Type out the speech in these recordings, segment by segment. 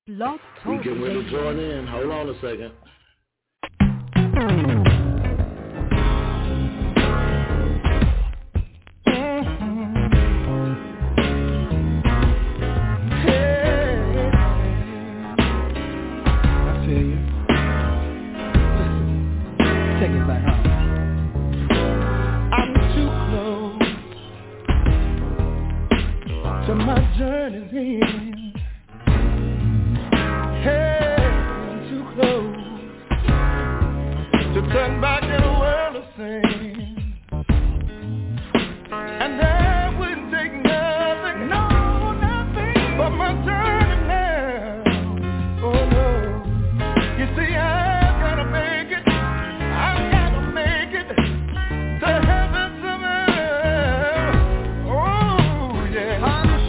Blog We Talk getting ready to Radio. join in. Hold on a second. Journey's end. Hey, too close to turn back in a world of sin. And I wouldn't take nothing, no, nothing but my journey now. Oh no, you see I've gotta make it, I've gotta make it to heaven somehow. Oh yeah.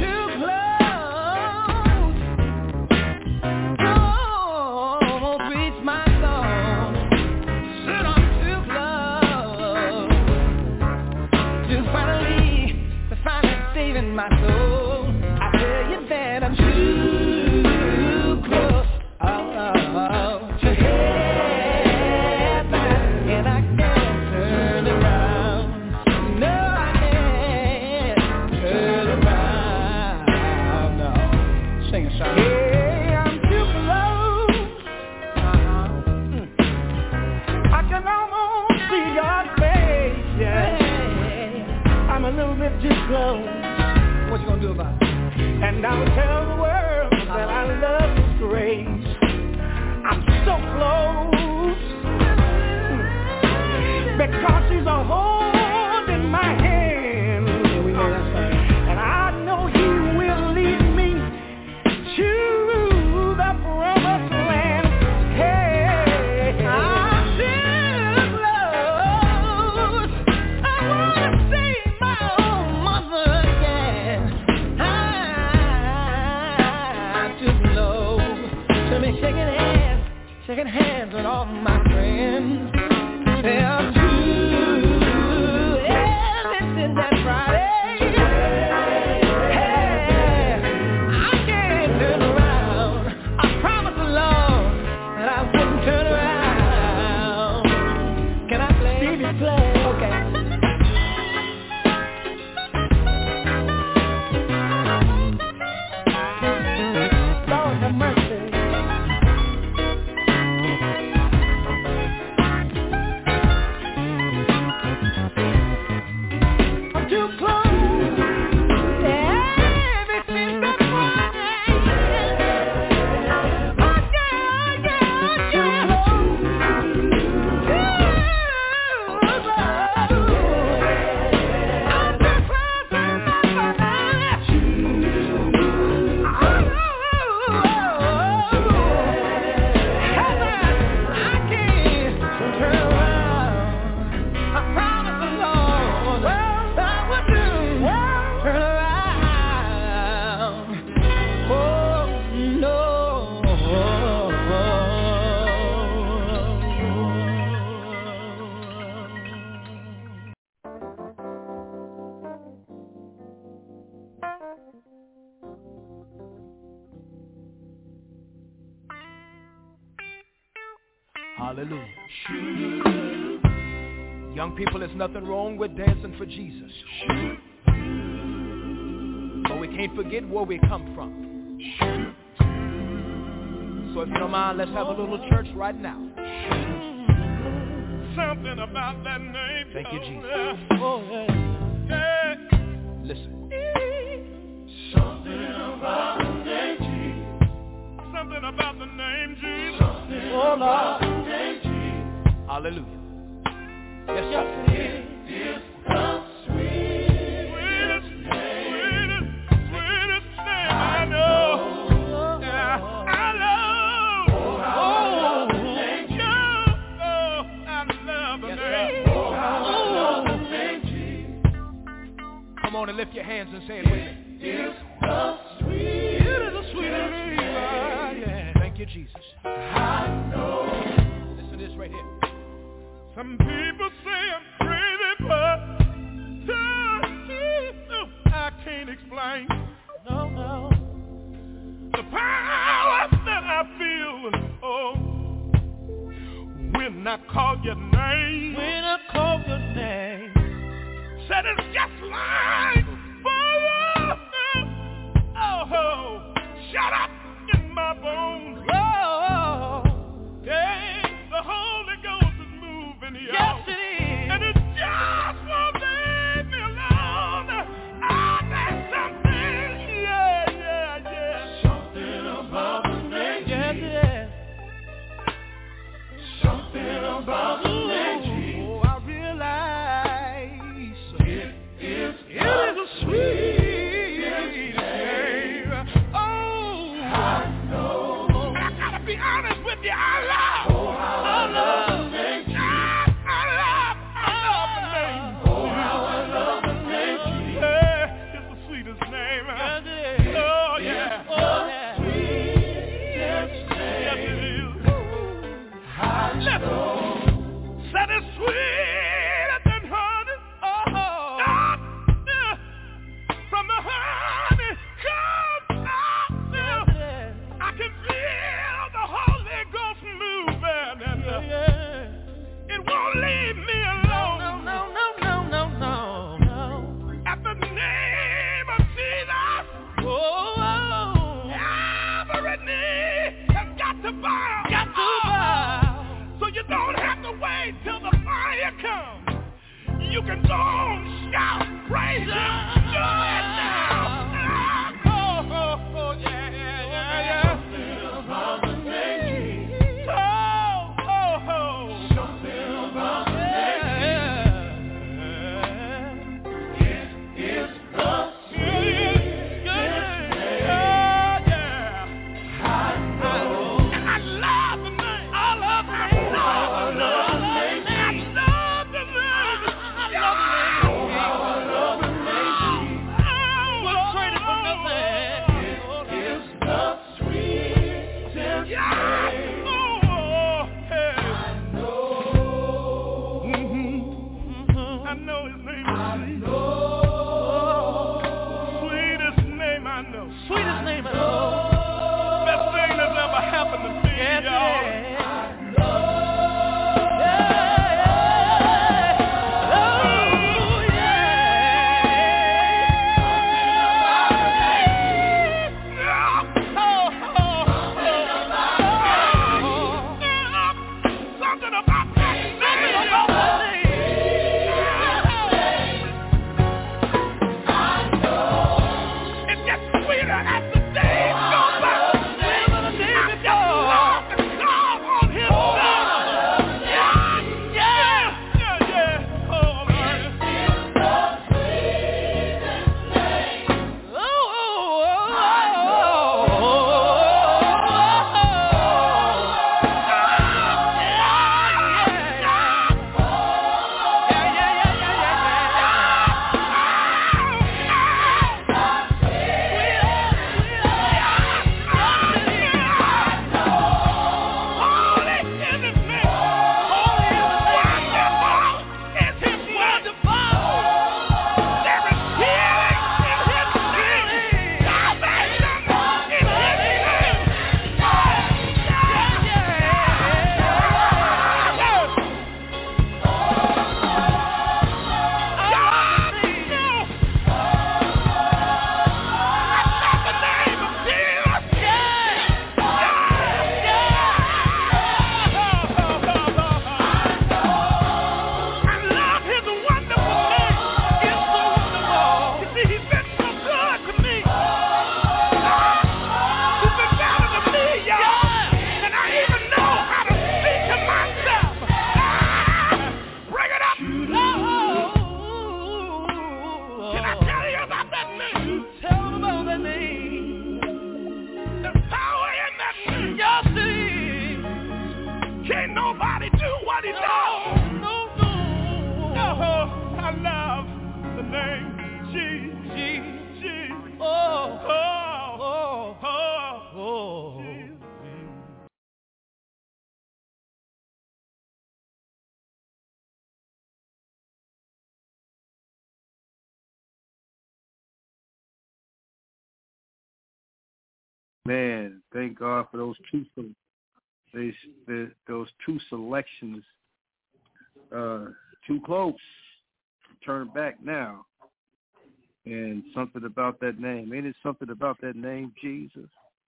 My soul, I tell you that I'm too close to heaven, and I can't turn around. No, I can't turn around. No, sing a song. Hey, I'm too close. I can almost see your face. Yeah, I'm a little bit too close. What you gonna do about it? And I'll tell the world that I love His grace. I'm so close because He's a hold in my hand. And I know He will lead me to the promised land. Hey, I'm too close. I wanna see my own mother. Shaking hands with all my friends. Say I'm true. Yeah, listen, that's Friday. Hey, I can't turn around. I promised the Lord that I wouldn't turn around. Can I play? Stevie, play. Okay. Lord have mercy. Hallelujah. Young people, there's nothing wrong with dancing for Jesus. But we can't forget where we come from. So if you don't mind, let's have a little church right now. Something about that name. Thank you, Jesus. Oh, yeah. Yeah. Listen. Something about the name Jesus. Something about the name Jesus. Something about the name Jesus. Hallelujah. Yes, sir. It is the sweetest name I know. Yeah, I love. I love the name. Come on and lift your hands and say it with me. It's the sweetest name. Yeah. Thank you, Jesus. I know. Listen to this right here. Some people say I'm crazy, but I can't explain. No. The power that I call your name, said it's just like fire. Oh, shut up in my bones. Oh, yeah, the Holy Ghost is moving here. Yes, it is. And it just won't leave me alone. There's something, yeah. Something about the name. Yes, it is. Something about the name. Oh, I realize it is a sweet name. Oh, I know. I gotta be honest with you. I love the name. I love the name. Oh, how I love the name. Yeah, it's the sweetest name. Yes, it is. Oh, yeah. Oh, yeah. Sweetest name. Yes, it is. Listen. Said it's sweeter than honey. From the honey comes out. I can feel the Holy Ghost moving, and it won't leave me alone. No. At the name of Jesus, every knee has got to bow. So you don't have to wait till the fire comes. You can go on, shout, praise Him, do it now. Oh, yeah. Something about the name. Something about the name. It is the sweetest name. I know. And I love the name. I love the name. Sweetest name I know. Best thing that's ever happened to me, y'all. Man, thank God for those two selections too close. Turn back now. And something about that name. Ain't it something about that name, Jesus?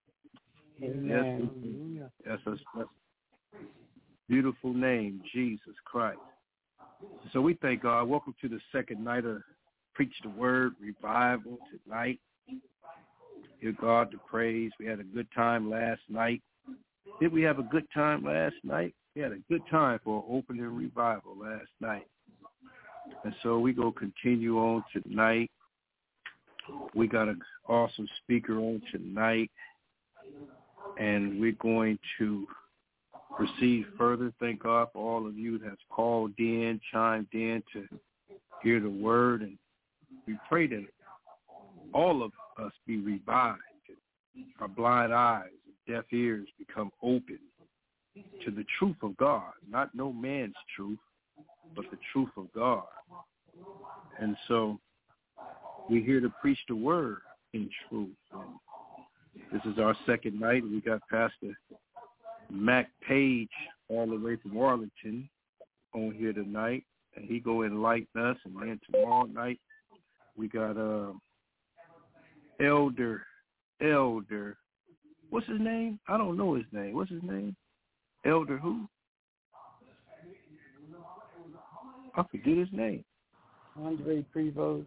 Amen. Yes, that's a beautiful name, Jesus Christ. So we thank God. Welcome to the second night of Preach the Word Revival tonight. Give God the praise. We had a good time last night. Did we have a good time last night? We had a good time for an opening revival last night. And so we go continue on tonight. We got an awesome speaker on tonight, and we're going to proceed further. Thank God for all of you that have called in, chimed in to hear the word, and we pray that all of us be revived, our blind eyes and deaf ears become open to the truth of God, not no man's truth, but the truth of God. And so we're here to preach the word in truth. This is our second night. We got Pastor Mac Page all the way from Arlington on here tonight, and he go enlighten us. And then tomorrow night we got Elder. What's his name? I don't know his name. What's his name? Elder who? I forget his name. Andre Prevost.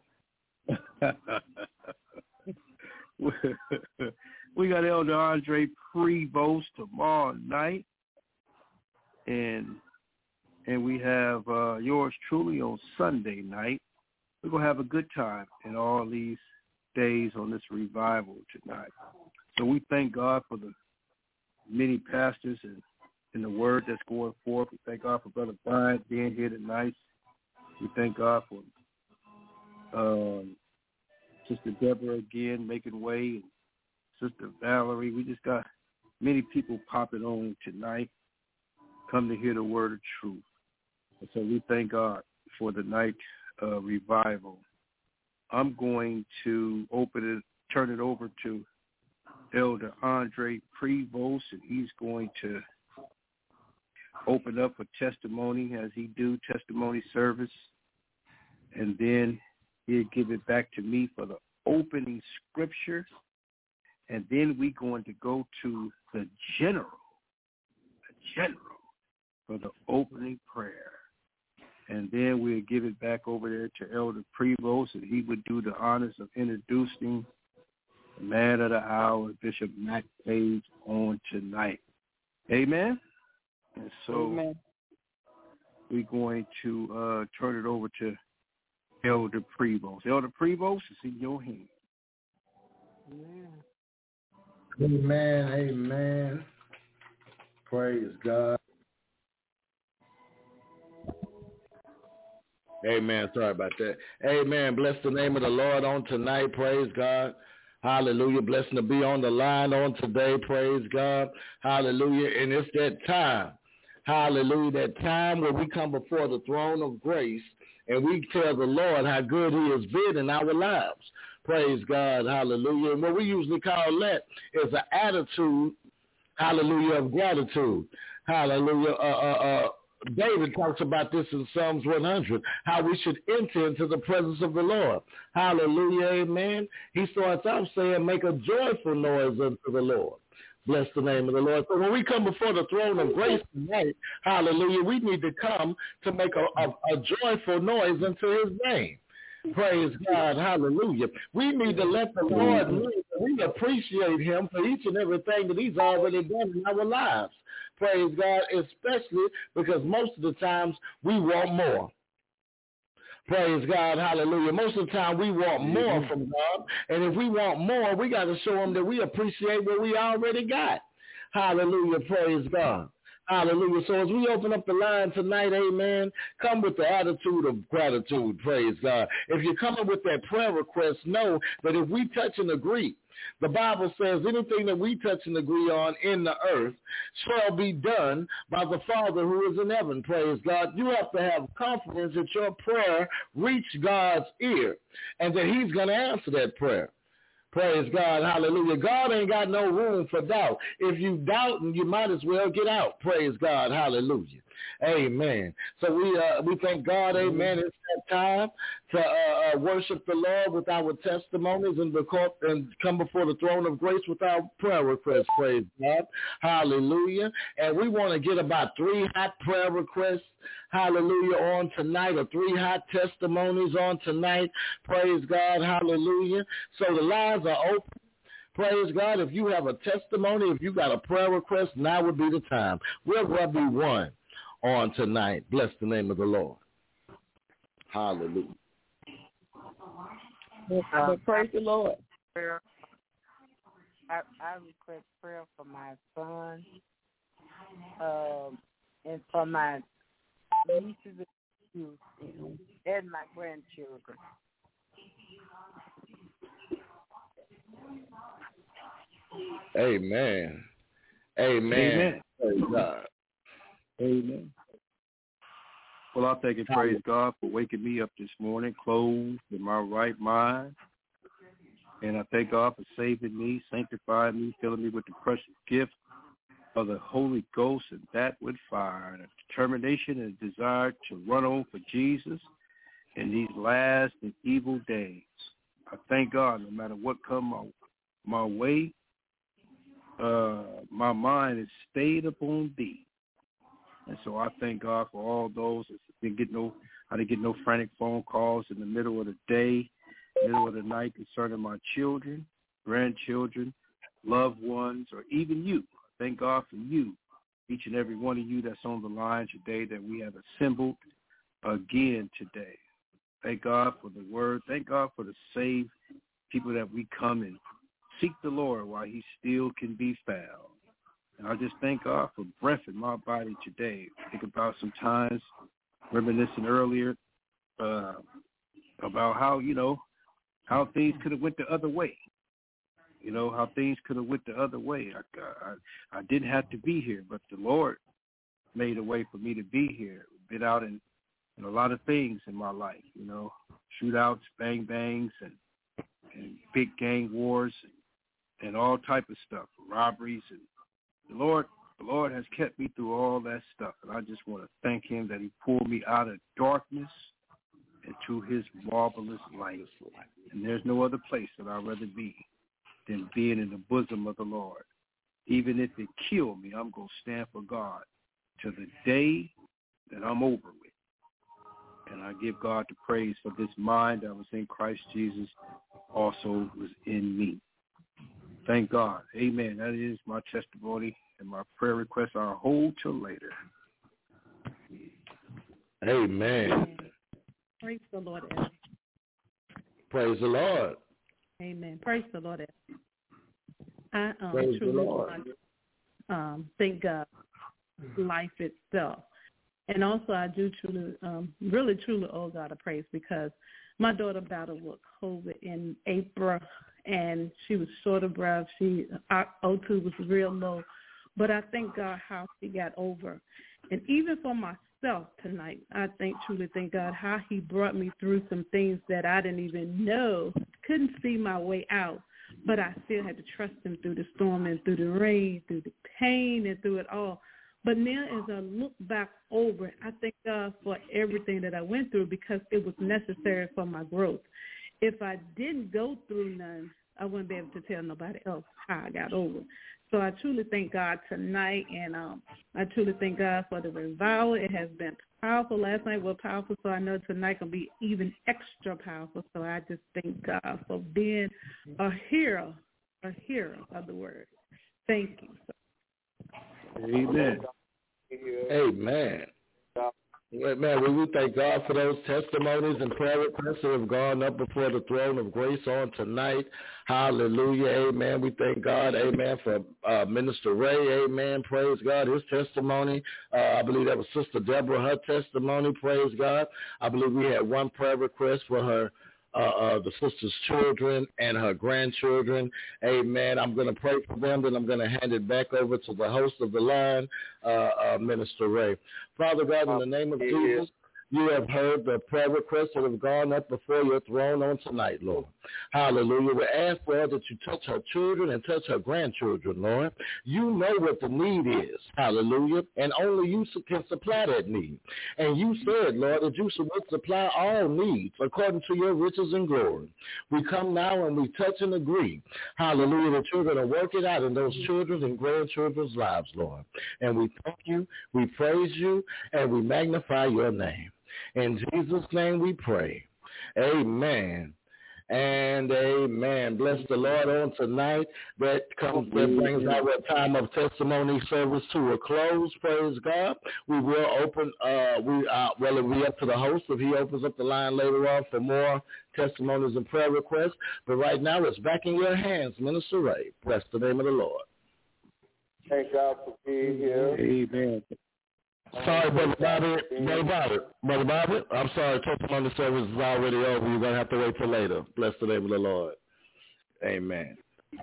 We got Elder Andre Prevost tomorrow night, and we have yours truly on Sunday night. We're gonna have a good time in all these days on this revival tonight. So we thank God for the many pastors and the word that's going forth. We thank God for Brother Brian being here tonight. We thank God for Sister Deborah again making way, and Sister Valerie. We just got many people popping on tonight, come to hear the word of truth. And so we thank God for the night revival. I'm going to turn it over to Elder Andre Prevost, and he's going to open up for testimony as he do testimony service, and then he'll give it back to me for the opening scripture, and then we're going to go to the general for the opening prayer, and then we'll give it back over there to Elder Prevost, and he would do the honors of introducing the man of the hour, Bishop Mac Page, on tonight. Amen. And so we're going to turn it over to Elder Prevost. Elder Prevost, it's in your hands. Amen. Amen. Praise God. Amen. Sorry about that. Amen. Bless the name of the Lord on tonight. Praise God. Hallelujah. Blessing to be on the line on today. Praise God. Hallelujah. And it's that time. Hallelujah. That time where we come before the throne of grace and we tell the Lord how good he has been in our lives. Praise God. Hallelujah. And what we usually call that is an attitude, hallelujah, of gratitude. Hallelujah. David talks about this in Psalms 100, how we should enter into the presence of the Lord. Hallelujah. Amen. He starts off saying, make a joyful noise unto the Lord. Bless the name of the Lord. So when we come before the throne of grace tonight, hallelujah, we need to come to make a joyful noise unto his name. Praise God. Hallelujah. We need to let the Lord know that we appreciate him for each and everything that he's already done in our lives. Praise God, especially because most of the times we want more. Praise God, hallelujah. Most of the time we want more from God, and if we want more, we got to show him that we appreciate what we already got. Hallelujah, praise God. Hallelujah. So as we open up the line tonight, amen, come with the attitude of gratitude, praise God. If you're coming with that prayer request, know that if we touch and agree, the Bible says anything that we touch and agree on in the earth shall be done by the Father who is in heaven. Praise God. You have to have confidence that your prayer reach God's ear and that he's going to answer that prayer. Praise God. Hallelujah. God ain't got no room for doubt. If you doubt, you might as well get out. Praise God. Hallelujah. Amen. So we thank God, amen. It's that time to worship the Lord with our testimonies and come before the throne of grace with our prayer requests. Praise God. Hallelujah. And we want to get about 3 hot prayer requests, hallelujah, on tonight, or 3 hot testimonies on tonight. Praise God. Hallelujah. So the lines are open. Praise God. If you have a testimony, if you got a prayer request, now would be the time. Will there be one on tonight? Bless the name of the Lord. Hallelujah. Praise the Lord. I request prayer for my son and for my nieces and my grandchildren. Amen. Amen. Praise God. Amen. Well, I thank and praise God for waking me up this morning, clothed in my right mind. And I thank God for saving me, sanctifying me, filling me with the precious gift of the Holy Ghost, and that with fire, and a determination and a desire to run on for Jesus in these last and evil days. I thank God no matter what comes my way, my mind is stayed upon thee. And so I thank God for all those that didn't get no frantic phone calls in the middle of the day, middle of the night concerning my children, grandchildren, loved ones, or even you. Thank God for you, each and every one of you that's on the line today, that we have assembled again today. Thank God for the word. Thank God for the saved people that we come and seek the Lord while he still can be found. And I just thank God for breath in my body today. Think about some times reminiscing earlier about how things could have went the other way. How things could have went the other way. I didn't have to be here, but the Lord made a way for me to be here. Been out in a lot of things in my life, shootouts, bang bangs, and big gang wars, and all type of stuff, robberies, and the Lord has kept me through all that stuff, and I just want to thank him that he pulled me out of darkness into his marvelous light. And there's no other place that I'd rather be than being in the bosom of the Lord. Even if it killed me, I'm going to stand for God to the day that I'm over with. And I give God the praise for this mind that was in Christ Jesus also was in me. Thank God. Amen. That is my testimony, and my prayer requests I'll hold till later. Amen. Praise the Lord. Ed. Praise the Lord. Amen. Praise the Lord. Ed. I Praise truly the Lord. thank God life itself. And also I do truly, really truly owe God a praise, because my daughter battled with COVID in April, and she was short of breath. Our O2 was real low. But I thank God how she got over. And even for myself tonight, I truly thank God how he brought me through some things that I didn't even know, couldn't see my way out. But I still had to trust him through the storm and through the rain, through the pain and through it all. But now as I look back over it, I thank God for everything that I went through, because it was necessary for my growth. If I didn't go through none, I wouldn't be able to tell nobody else how I got over. So I truly thank God tonight, and I truly thank God for the revival. It has been powerful. Last night was powerful, so I know tonight will be even extra powerful. So I just thank God for being a hero of the word. Thank you. Amen. Amen. Man, we thank God for those testimonies and prayer requests that have gone up before the throne of grace on tonight. Hallelujah. Amen. We thank God. Amen. For Minister Ray. Amen. Praise God. His testimony. I believe that was Sister Deborah, her testimony. Praise God. I believe we had one prayer request for her, the sister's children and her grandchildren. Amen. I'm going to pray for them, then I'm going to hand it back over to the host of the line, Minister Ray. Father God, in the name of Jesus, You have heard the prayer requests that have gone up before your throne on tonight, Lord. Hallelujah. We ask, Lord, that you touch her children and touch her grandchildren, Lord. You know what the need is. Hallelujah. And only you can supply that need. And you said, Lord, that you should supply all needs according to your riches and glory. We come now and we touch and agree. Hallelujah. That you're going to work it out in those children's and grandchildren's lives, Lord. And we thank you, we praise you, and we magnify your name. In Jesus' name we pray. Amen and amen. Bless the Lord on tonight. That brings our time of testimony service to a close. Praise God. We will open, it'll be up to the host if he opens up the line later on for more testimonies and prayer requests. But right now it's back in your hands, Minister Ray. Bless the name of the Lord. Thank God for being here. Amen. Sorry, Brother Bobby. I'm sorry, testimony service is already over. You're going to have to wait till later. Bless the name of the Lord. Amen.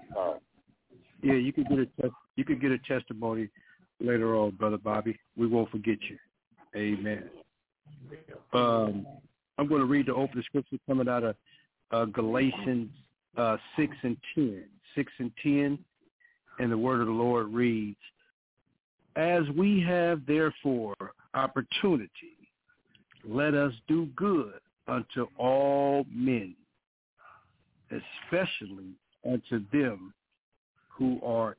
Yeah, you could get a testimony later on, Brother Bobby. We won't forget you. Amen. I'm going to read the opening scripture coming out of Galatians 6 and 10. 6 and 10, and the word of the Lord reads, "As we have therefore opportunity, let us do good unto all men, especially unto them who are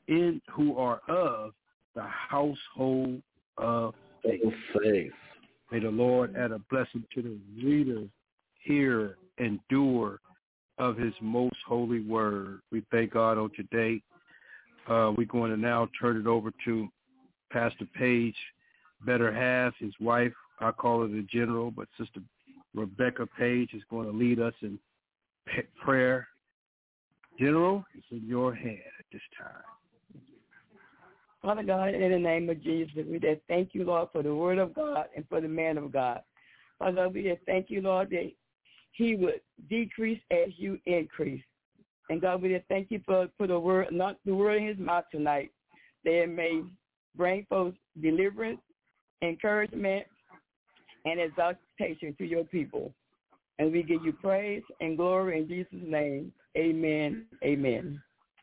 of the household of faith." May the Lord add a blessing to the reader, hearer, and doer of his most holy word. We thank God on today. We're going to now turn it over to Pastor Page, better half, his wife. I call her the general, but Sister Rebecca Page is going to lead us in prayer. General, it's in your hand at this time. Father God, in the name of Jesus, we just thank you, Lord, for the word of God and for the man of God. Father God, we just thank you, Lord, that he would decrease as you increase. And God, we just thank you for the word, not the word in his mouth tonight, that it may bring forth deliverance, encouragement, and exaltation to your people. And we give you praise and glory in Jesus' name. Amen. Amen.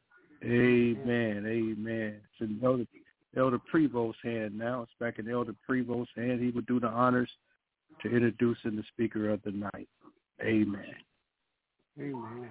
Amen. Amen. It's in Elder Prevost's hand now. It's back in Elder Prevost's hand. He would do the honors to introducing the speaker of the night. Amen. Amen.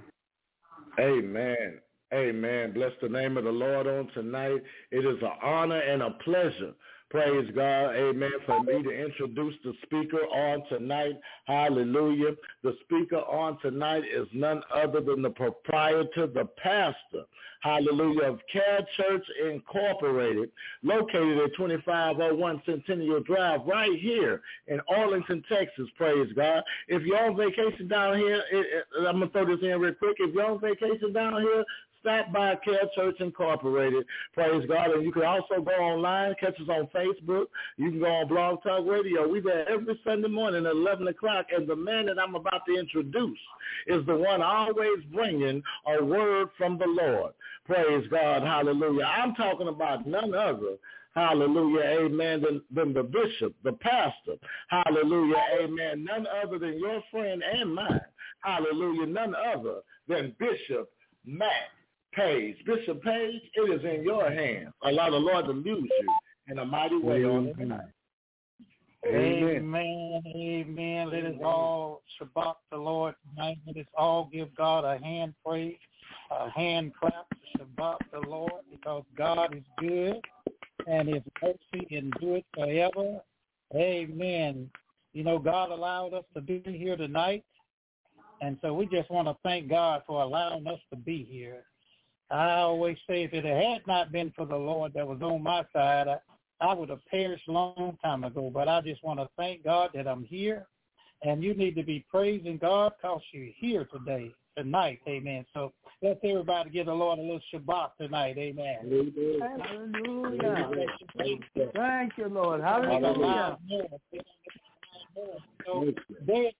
Amen. Amen. Bless the name of the Lord on tonight. It is an honor and a pleasure, praise God, amen, for me to introduce the speaker on tonight. Hallelujah. The speaker on tonight is none other than the proprietor, the pastor, hallelujah, of Care Church Incorporated, located at 2501 Centennial Drive right here in Arlington, Texas, praise God. If you're on vacation down here, I'm going to throw this in real quick. If you're on vacation down here, stop by Care Church Incorporated, praise God. And you can also go online, catch us on Facebook. You can go on Blog Talk Radio. We're there every Sunday morning at 11 o'clock. And the man that I'm about to introduce is the one always bringing a word from the Lord. Praise God, hallelujah. I'm talking about none other, hallelujah, amen, than the bishop, the pastor, hallelujah, amen, none other than your friend and mine, hallelujah, none other than Bishop Matt Page. Bishop Page, it is in your hands. Allow the Lord to use you in a mighty way on tonight. Amen. Amen. Let us all Shabbat the Lord tonight. Let us all give God a hand praise, a hand clap to Shabbat the Lord, because God is good and his mercy endures forever. Amen. You know, God allowed us to be here tonight, and so we just want to thank God for allowing us to be here. I always say, if it had not been for the Lord that was on my side, I would have perished a long time ago. But I just want to thank God that I'm here, and you need to be praising God because you're here tonight, amen. So let's everybody give the Lord a little Shabbat tonight, amen. Hallelujah. Thank you, Lord. Hallelujah. So dead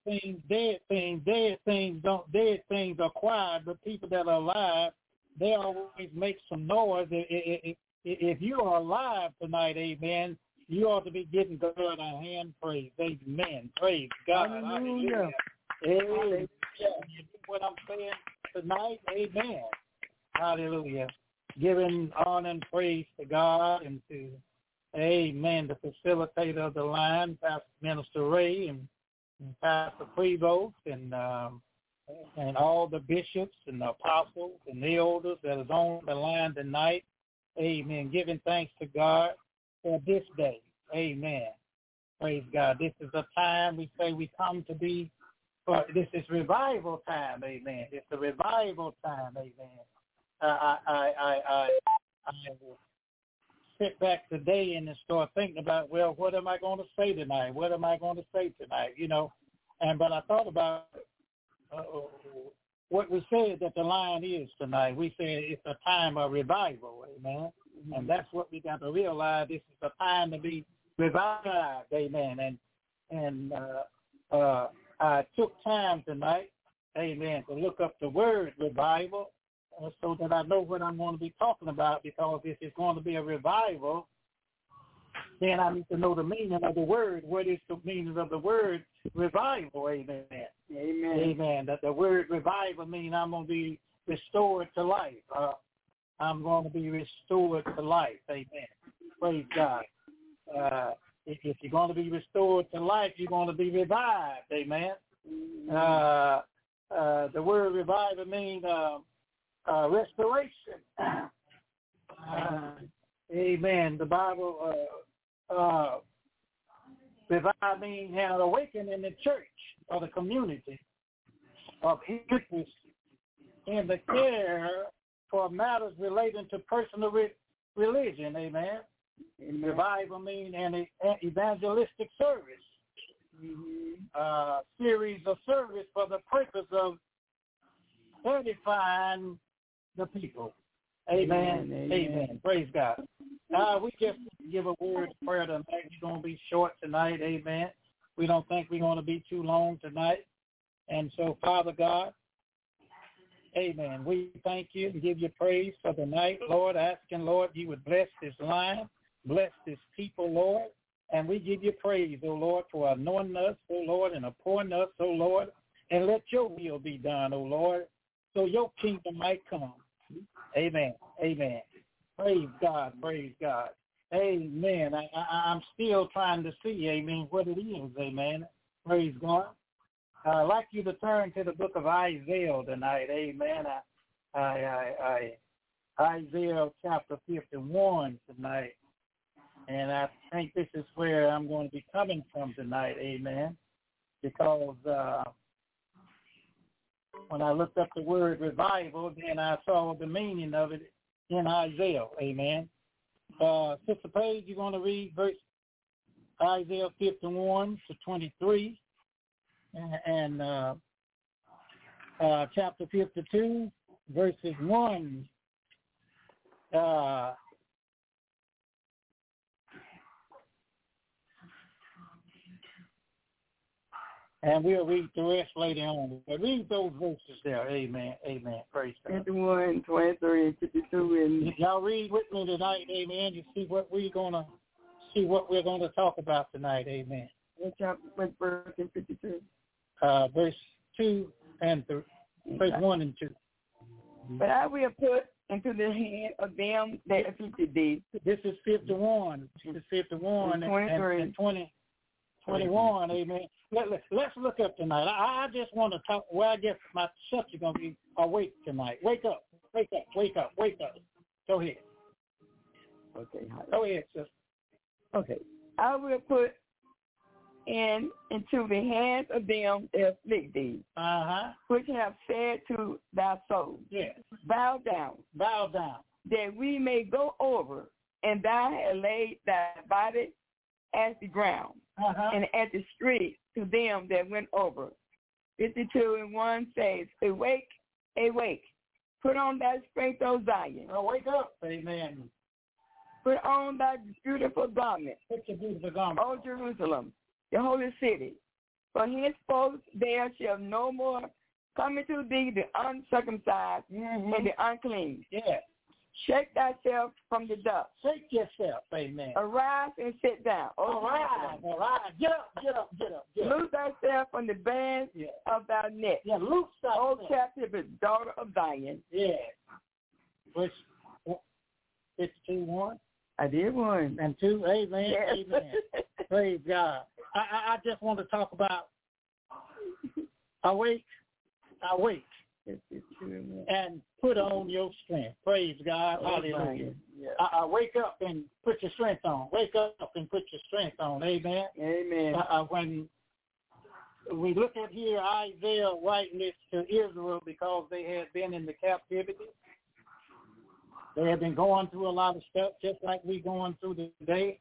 things are quiet, but people that are alive, they always make some noise. If you are alive tonight, amen, You ought to be getting God a hand praise. Amen. Praise God. Hallelujah. Amen. You know what I'm saying tonight? Amen. Hallelujah. Giving honor and praise to God and to, amen, the facilitator of the line, Pastor Minister Ray and Pastor Prevost and all the bishops and the apostles and the elders that is on the line tonight. Amen. Giving thanks to God for this day. Amen. Praise God. This is a time we say we come to be, this is revival time. Amen. It's a revival time. Amen. I sit back today and start thinking about, well, what am I going to say tonight? What am I going to say tonight? You know, but I thought about what we said that the line is tonight. We said it's a time of revival, amen. And that's what we got to realize. This is a time to be revived, amen. And I took time tonight, amen, to look up the word revival so that I know what I'm going to be talking about, because if it's going to be a revival, then I need to know the meaning of the word. What is the meaning of the word revival? Amen. Amen. Amen. That the word revival means I'm going to be restored to life. I'm going to be restored to life. Amen. Praise God. If you're going to be restored to life, you're going to be revived. Amen. The word revival means restoration. Amen. The Bible revive means an awakening in the church or the community of interest in the care for matters relating to personal religion. Amen. Revival means an evangelistic service, series of service for the purpose of edifying the people. Amen. Amen. Praise God. We just give a word of prayer tonight. We're going to be short tonight. Amen. We don't think we're going to be too long tonight. And so, Father God, amen, we thank you and give you praise for the night, Lord, asking, Lord, you would bless this line, bless this people, Lord. And we give you praise, O Lord, for anointing us, O Lord, and appointing us, O Lord. And let your will be done, O Lord, so your kingdom might come. Amen. Amen. Praise God. Praise God. Amen. I'm still trying to see, amen, what it is. Amen. Praise God. I'd like you to turn to the book of Isaiah tonight. Amen. Isaiah chapter 51 tonight. And I think this is where I'm going to be coming from tonight. Amen. Because when I looked up the word revival, then I saw the meaning of it in Isaiah. Amen. Sister Page, you're going to read verse Isaiah 51 to 23 and chapter 52, verses 1 and we'll read the rest later on. But read those verses there. Amen. Amen. Praise God. 51, 23, and 52. And y'all read with me tonight. Amen. You see what we're gonna talk about tonight. Amen. What verse in 52? Verse 2 and 3. Verse 1 and 2. But I will put into the hand of them that afflicted thee. This is 51. This is 51 and 20. 21, amen. Let's look up tonight. I just want to talk. Well, I guess my subject is going to be awake tonight. Wake up, wake up, wake up, wake up. Go ahead. Okay. Go ahead, sister. Okay. I will put into the hands of them that afflict thee, which have said to thy soul, yes, bow down, that we may go over, and thou hast laid thy body at the ground, and at the street to them that went over. 52 and 1 says, awake, awake, put on thy strength, O Zion. Wake up, amen. Put on thy beautiful garment, Put your beautiful garment, O Jerusalem, the holy city. For henceforth there shall no more come into thee the uncircumcised and the unclean. Yes. Shake thyself from the dust. Shake yourself, amen. Arise and sit down. Arise. Get up. Loose thyself from the bands of thy neck. Yeah, loose thyself. O captive daughter of Zion. Yeah. Which 52:1. I did 1 and 2. Amen. Yes. Amen. Praise God. I just want to talk about awake, and put on your strength. Praise God. Hallelujah. Yeah. I wake up and put your strength on. Wake up and put your strength on. Amen. Amen. When we look at here, Isaiah writing this to Israel because they had been in the captivity. They had been going through a lot of stuff, just like we going through today.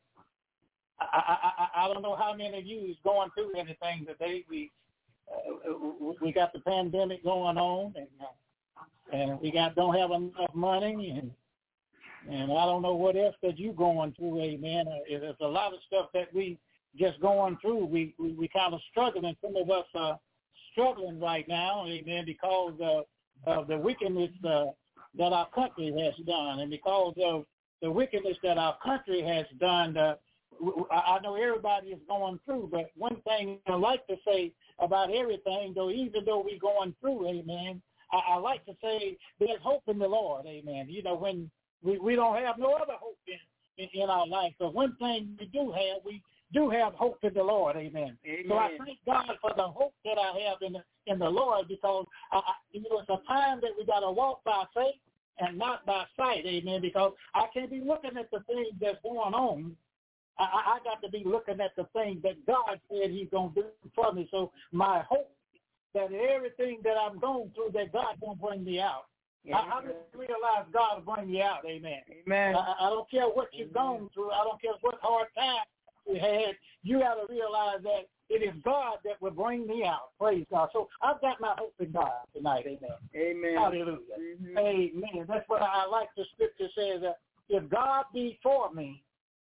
I don't know how many of you is going through anything today. We got the pandemic going on, and we don't have enough money, and I don't know what else that you going through. Amen. There's a lot of stuff that we just going through. We kind of struggling. Some of us are struggling right now. Amen. Because of the wickedness that our country has done, and because of the wickedness that our country has done. I know everybody is going through, but one thing I like to say about everything, though, even though we're going through, amen, I like to say there's hope in the Lord, amen. You know, when we don't have no other hope in our life, but one thing we do have hope in the Lord, amen. So I thank God for the hope that I have in the Lord, because it's a time that we got to walk by faith and not by sight, amen, because I can't be looking at the things that's going on. I got to be looking at the things that God said he's going to do for me. So my hope that everything that I'm going through, that God's going to bring me out. I just realize God will bring you out, amen. Amen. I don't care what you've gone through. I don't care what hard time you had. You got to realize that it is God that will bring me out. Praise God. So I've got my hope in God tonight, amen. Amen. Hallelujah. Mm-hmm. Amen. That's what I like. The scripture says that if God be for me,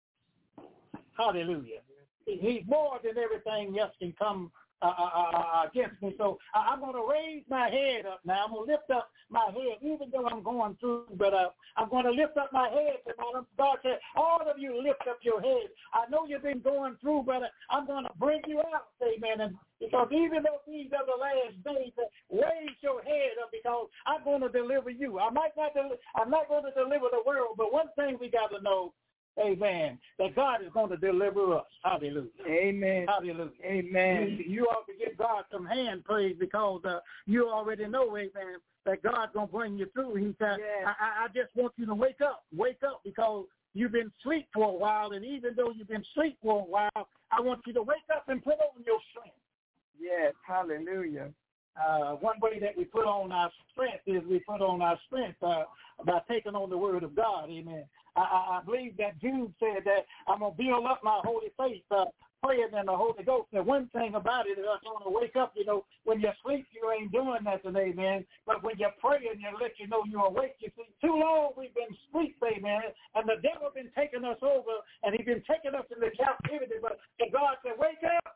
hallelujah, he's more than everything else can come against me. So I'm going to raise my head up now. I'm going to lift up my head, even though I'm going through, but I'm going to lift up my head tonight. God said, all of you lift up your head. I know you've been going through, but I'm going to bring you out, amen. And because even though these are the last days, raise your head up, because I'm going to deliver you. I'm not going to deliver the world, but one thing we got to know, amen, that God is going to deliver us. Hallelujah. Amen. Hallelujah. Amen. You ought to give God some hand praise, because you already know, amen, that God's going to bring you through. He said, I just want you to wake up, because you've been asleep for a while, and even though you've been asleep for a while, I want you to wake up and put on your strength. Yes, hallelujah. One way that we put on our strength is we put on our strength by taking on the word of God, amen. I believe that Jude said that I'm going to build up my holy faith, praying in the Holy Ghost. And one thing about it is I'm going to wake up, when you sleep, you ain't doing nothing, amen. But when you're praying, you let you know you're awake. You see, too long we've been asleep, amen, and the devil been taking us over, and he's been taking us into captivity. But God said, wake up.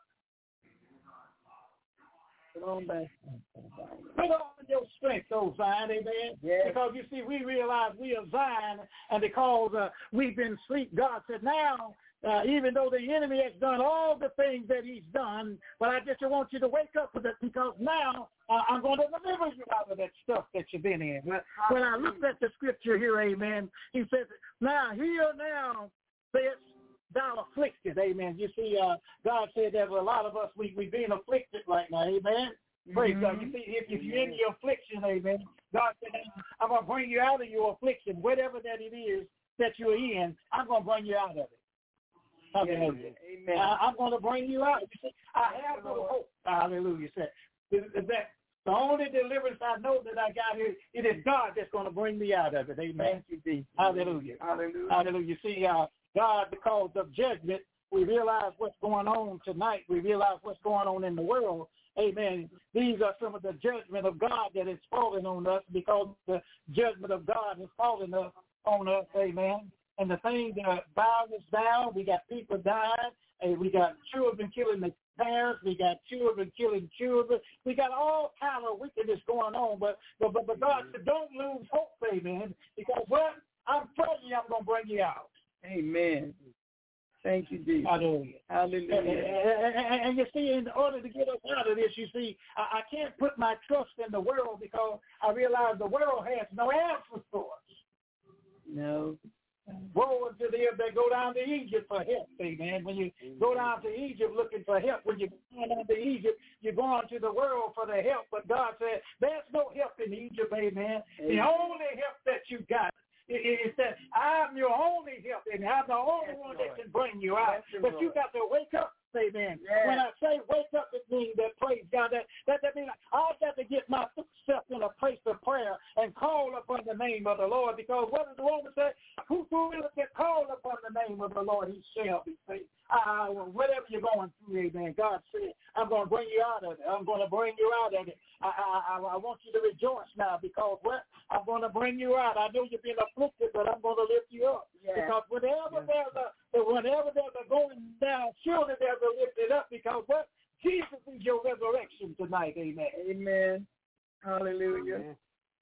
Put on your strength, oh Zion, amen. Yes. Because you see, we realize we are Zion, and because we've been asleep, God said, now, even though the enemy has done all the things that he's done, but I just want you to wake up with it, because now I'm going to deliver you out of that stuff that you've been in. When I looked at the scripture here, amen, he says, now, hear now, says thou afflicted, amen. You see, God said that a lot of us, we've been afflicted right now, amen. Praise God. You see, if you're in your affliction, amen, God said, I'm going to bring you out of your affliction, whatever that it is that you're in, I'm going to bring you out of it. Hallelujah. Amen. I'm going to bring you out. You see, I have no hope. Hallelujah. That the only deliverance I know that I got here, it is God that's going to bring me out of it. Amen. Thank you, Jesus. Hallelujah. Hallelujah. Hallelujah. You see, God, because of judgment, we realize what's going on tonight. We realize what's going on in the world. Amen. These are some of the judgment of God that is falling on us, because the judgment of God is falling on us. Amen. And the thing that bows us down, we got people dying, and we got children killing the parents, we got children killing children, we got all kind of wickedness going on. But God said, don't lose hope, amen, because what? I'm telling you, I'm going to bring you out. Amen. Thank you, Jesus. Hallelujah. Hallelujah. And you see, in order to get us out of this, you see, I can't put my trust in the world because I realize the world has no answers for us. No. Woe unto them that go down to Egypt for help, amen. When you go down to Egypt looking for help, when you go down to Egypt, you're going to the world for the help. But God said, there's no help in Egypt, amen. The only help that you got is that I'm your only help, and I'm the only one that can bring you out. But you got to wake up, amen. Yes. When I say wake up, it means that, praise God, that means I've got to get myself in a place of prayer and call upon the name of the Lord, because what does the woman say? Whosoever can call upon the name of the Lord, he shall be saved. Whatever you're going through, amen, God said, I'm going to bring you out of it. I'm going to bring you out of it. I want you to rejoice now, because I'm going to bring you out. I know you've been afflicted, but I'm going to lift you up. Yes. Because whenever there's a going down, surely there's a lifted up, because what? Jesus is your resurrection tonight, amen. Amen. Hallelujah. Amen.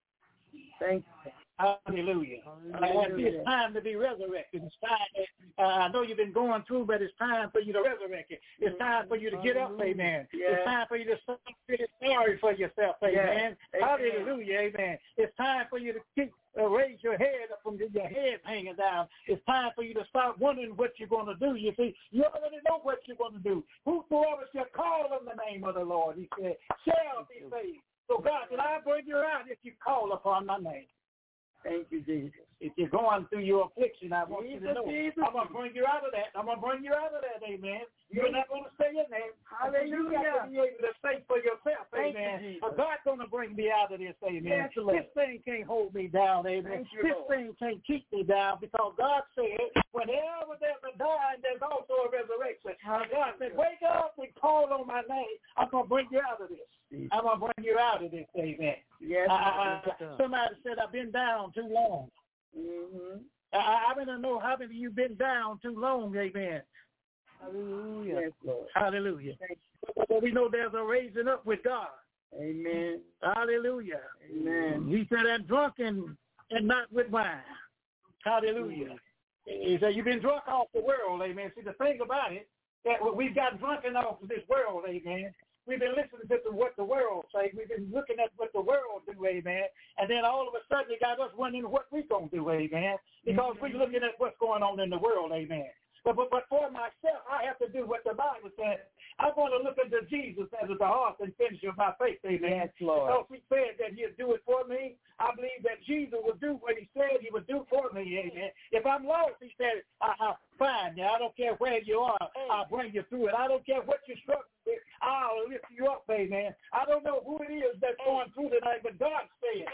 Thank you. Hallelujah. It's time to be resurrected. It's time. I know you've been going through, but it's time for you to resurrect it. It's time for you to get up, amen. Yes. It's time for you to stop feeling sorry for yourself, amen. Yes. Hallelujah, amen. It's time for you to raise your head up from your head hanging down. It's time for you to start wondering what you're going to do. You see, you already know what you're going to do. Whosoever shall call on the name of the Lord, he said, shall be saved. So God said, I'll bring you out if you call upon my name. Thank you, Jesus. If you're going through your affliction, I want you to know, I'm going to bring you out of that. I'm going to bring you out of that, amen. You're not going to stay in there. Hallelujah. You got to be able to say for yourself, amen. God's going to bring me out of this, amen. Yes, this thing can't hold me down, amen. This thing can't keep me down, because God said, whenever there's a dying, there's also a resurrection. God said, wake up and call on my name. I'm going to bring you out of this. I'm going to bring you out of this, amen. Yes, somebody said, I've been down too long. Mm-hmm. I want to know how many of you been down too long, amen. Hallelujah. Yes, Lord. Hallelujah. But we know there's a raising up with God. Amen. Hallelujah. Amen. He said, I'm drunk and not with wine. Hallelujah. He said, you've been drunk off the world, amen. See, the thing about it, that we've got drunken off of this world, amen. We've been listening to what the world say. We've been looking at what the world do, amen. And then all of a sudden, it got us wondering what we're going to do, amen. Because we're looking at what's going on in the world, amen. But for myself, I have to do what the Bible says. I'm going to look into Jesus as the author and finisher of my faith, amen. Yes, Lord. Because he said that he'll do it for me. I believe that Jesus will do what he said he would do for me, amen. If I'm lost, he said, I'll find you. I don't care where you are. I'll bring you through it. I don't care what you're struggling with. I'll lift you up, amen. I don't know who it is that's going through tonight, but God said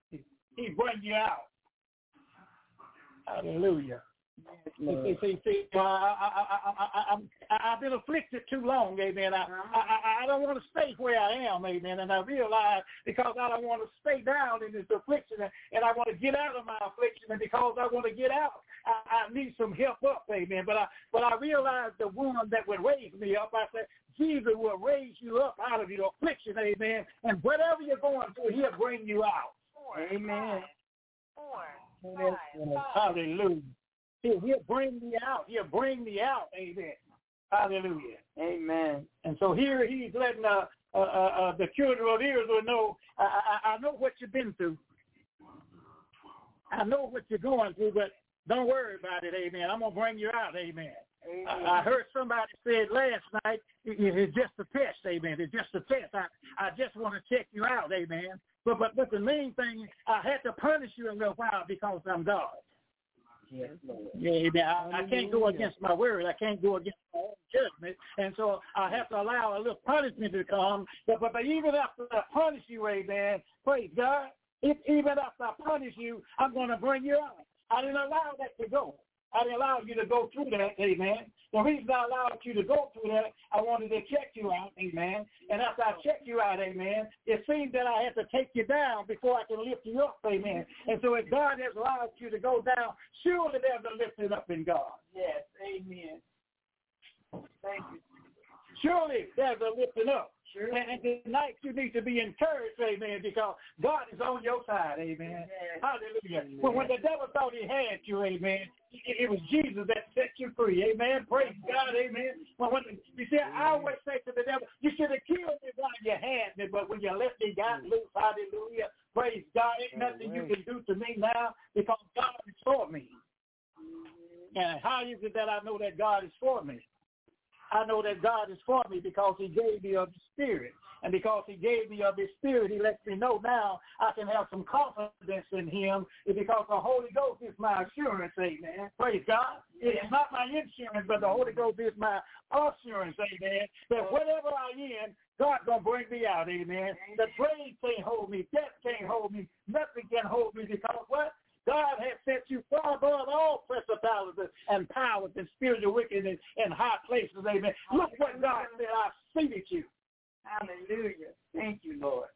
he bring you out. Hallelujah. See, I've been afflicted too long, amen. I don't want to stay where I am, amen. And I realize, because I don't want to stay down in this affliction, and I want to get out of my affliction, and because I want to get out, I need some help up, amen. But I realize the one that would raise me up, I said, Jesus will raise you up out of your affliction, amen. And whatever you're going through, he'll bring you out. Amen. Hallelujah. He'll bring me out. He'll bring me out. Amen. Hallelujah. Amen. And so here he's letting the children of Israel know, I know what you've been through. I know what you're going through, but don't worry about it. Amen. I'm going to bring you out. Amen. I heard somebody said last night, it's just a test. Amen. It's just a test. I just want to check you out. Amen. But the main thing, I had to punish you a little while because I'm God. Yes, Lord. Yeah, I can't go against my word. I can't go against my own judgment. And so I have to allow a little punishment to come. But even after I punish you, amen, praise God, even after I punish you, I'm going to bring you out. I didn't allow that to go. I didn't allow you to go through that, amen. The reason I allowed you to go through that, I wanted to check you out, amen. And after I checked you out, amen, it seems that I have to take you down before I can lift you up, amen. And so if God has allowed you to go down, surely there's a lifting up in God. Yes, amen. Thank you. Surely there's a lifting up. And tonight you need to be encouraged, amen, because God is on your side, amen. Hallelujah. When the devil thought he had you, amen, it was Jesus that set you free, amen. Praise God, amen. You see, I always say to the devil, you should have killed me while you had me, but when you let me got loose, hallelujah. Praise God, ain't nothing you can do to me now because God is for me. And how is it that I know that God is for me? I know that God is for me because he gave me of his spirit. And because he gave me of his spirit, he lets me know now I can have some confidence in him because the Holy Ghost is my assurance, amen. Praise God. It's not my insurance, but the Holy Ghost is my assurance, amen, that whatever I in, God's going to bring me out, amen. The grave can't hold me. Death can't hold me. Nothing can hold me because what? God has set you far above all principalities and powers and spiritual wickedness in high places, amen. Look what God said, I've seated you. Hallelujah. Thank you, Lord.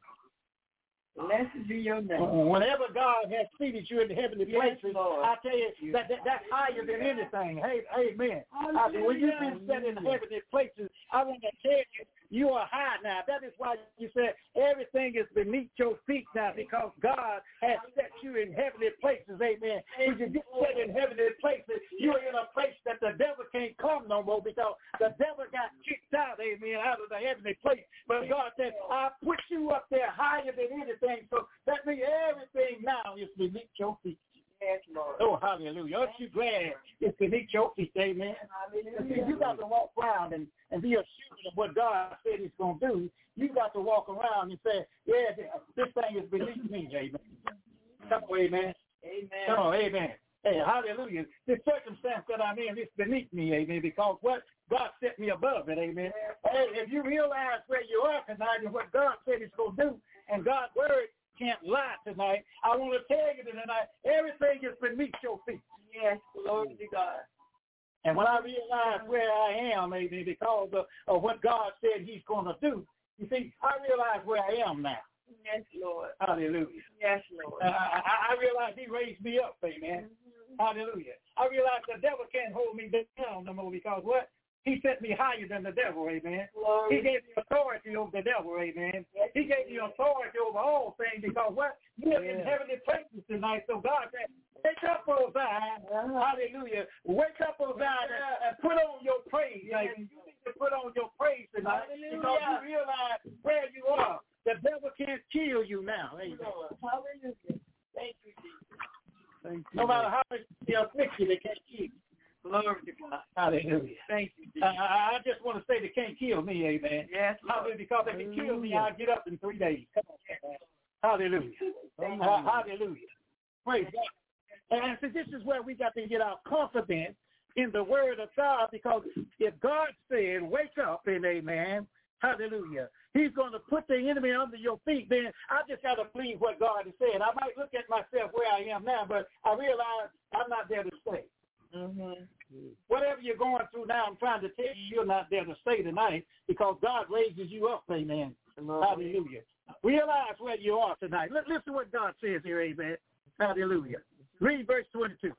Blessed be your name. Whenever God has seated you in the heavenly places, I tell you, that's higher than anything. Hey, amen. When you've been set in the heavenly places, I want to tell you, you are high now. That is why you said everything is beneath your feet now because God has set you in heavenly places, amen. When you get set in heavenly places, you're in a place that the devil can't come no more because the devil got kicked out, amen, out of the heavenly place. But God said, I put you up there higher than anything, so that means everything now is beneath your feet. Yes, Lord. Oh, hallelujah. Aren't you glad it's beneath your feet, amen? Hallelujah. You got to walk around and be assured of what God said he's going to do. You got to walk around and say, yeah, this thing is beneath me, amen. Come on, amen. Amen. Come on, amen. Hey, hallelujah. This circumstance that I'm in is beneath me, amen, because what? God set me above it, amen. Hey, if you realize where you are tonight and what God said he's going to do, and God's word can't lie tonight, I want to tell you tonight, everything is beneath your feet. Yes, glory to God. And when I realize where I am, amen, because of what God said he's going to do, you see, I realize where I am now. Yes, Lord. Hallelujah. Yes, Lord. I realize he raised me up, amen. Mm-hmm. Hallelujah. I realize the devil can't hold me down no more because what? He set me higher than the devil, amen. Glory. He gave me authority over the devil, amen. Yes. He gave me authority over all things because what? You're in heavenly places tonight, so God said, wake up, Osiah. Hallelujah. Wake up, Osiah, and put on your praise. Yes. You need to put on your praise tonight because you realize where you are. The devil can't kill you now, amen. Hallelujah. Thank you, Jesus. Thank you, no matter how much they afflict you, they can't kill you. Glory to God. Hallelujah. Thank you, Jesus. I just want to say they can't kill me, amen. Yes. Hallelujah. Because if they kill me, I'll get up in 3 days. Come on, man. Hallelujah. Hallelujah. Praise God. And so this is where we got to get our confidence in the word of God because if God said, wake up, and amen, hallelujah, he's going to put the enemy under your feet, then I just got to believe what God has said. I might look at myself where I am now, but I realize I'm not there to stay. Mm-hmm. Whatever you're going through now, I'm trying to tell you, you're not there to stay tonight because God raises you up, amen. Hallelujah. Realize where you are tonight. Listen to what God says here, amen. Hallelujah. Read verse 22.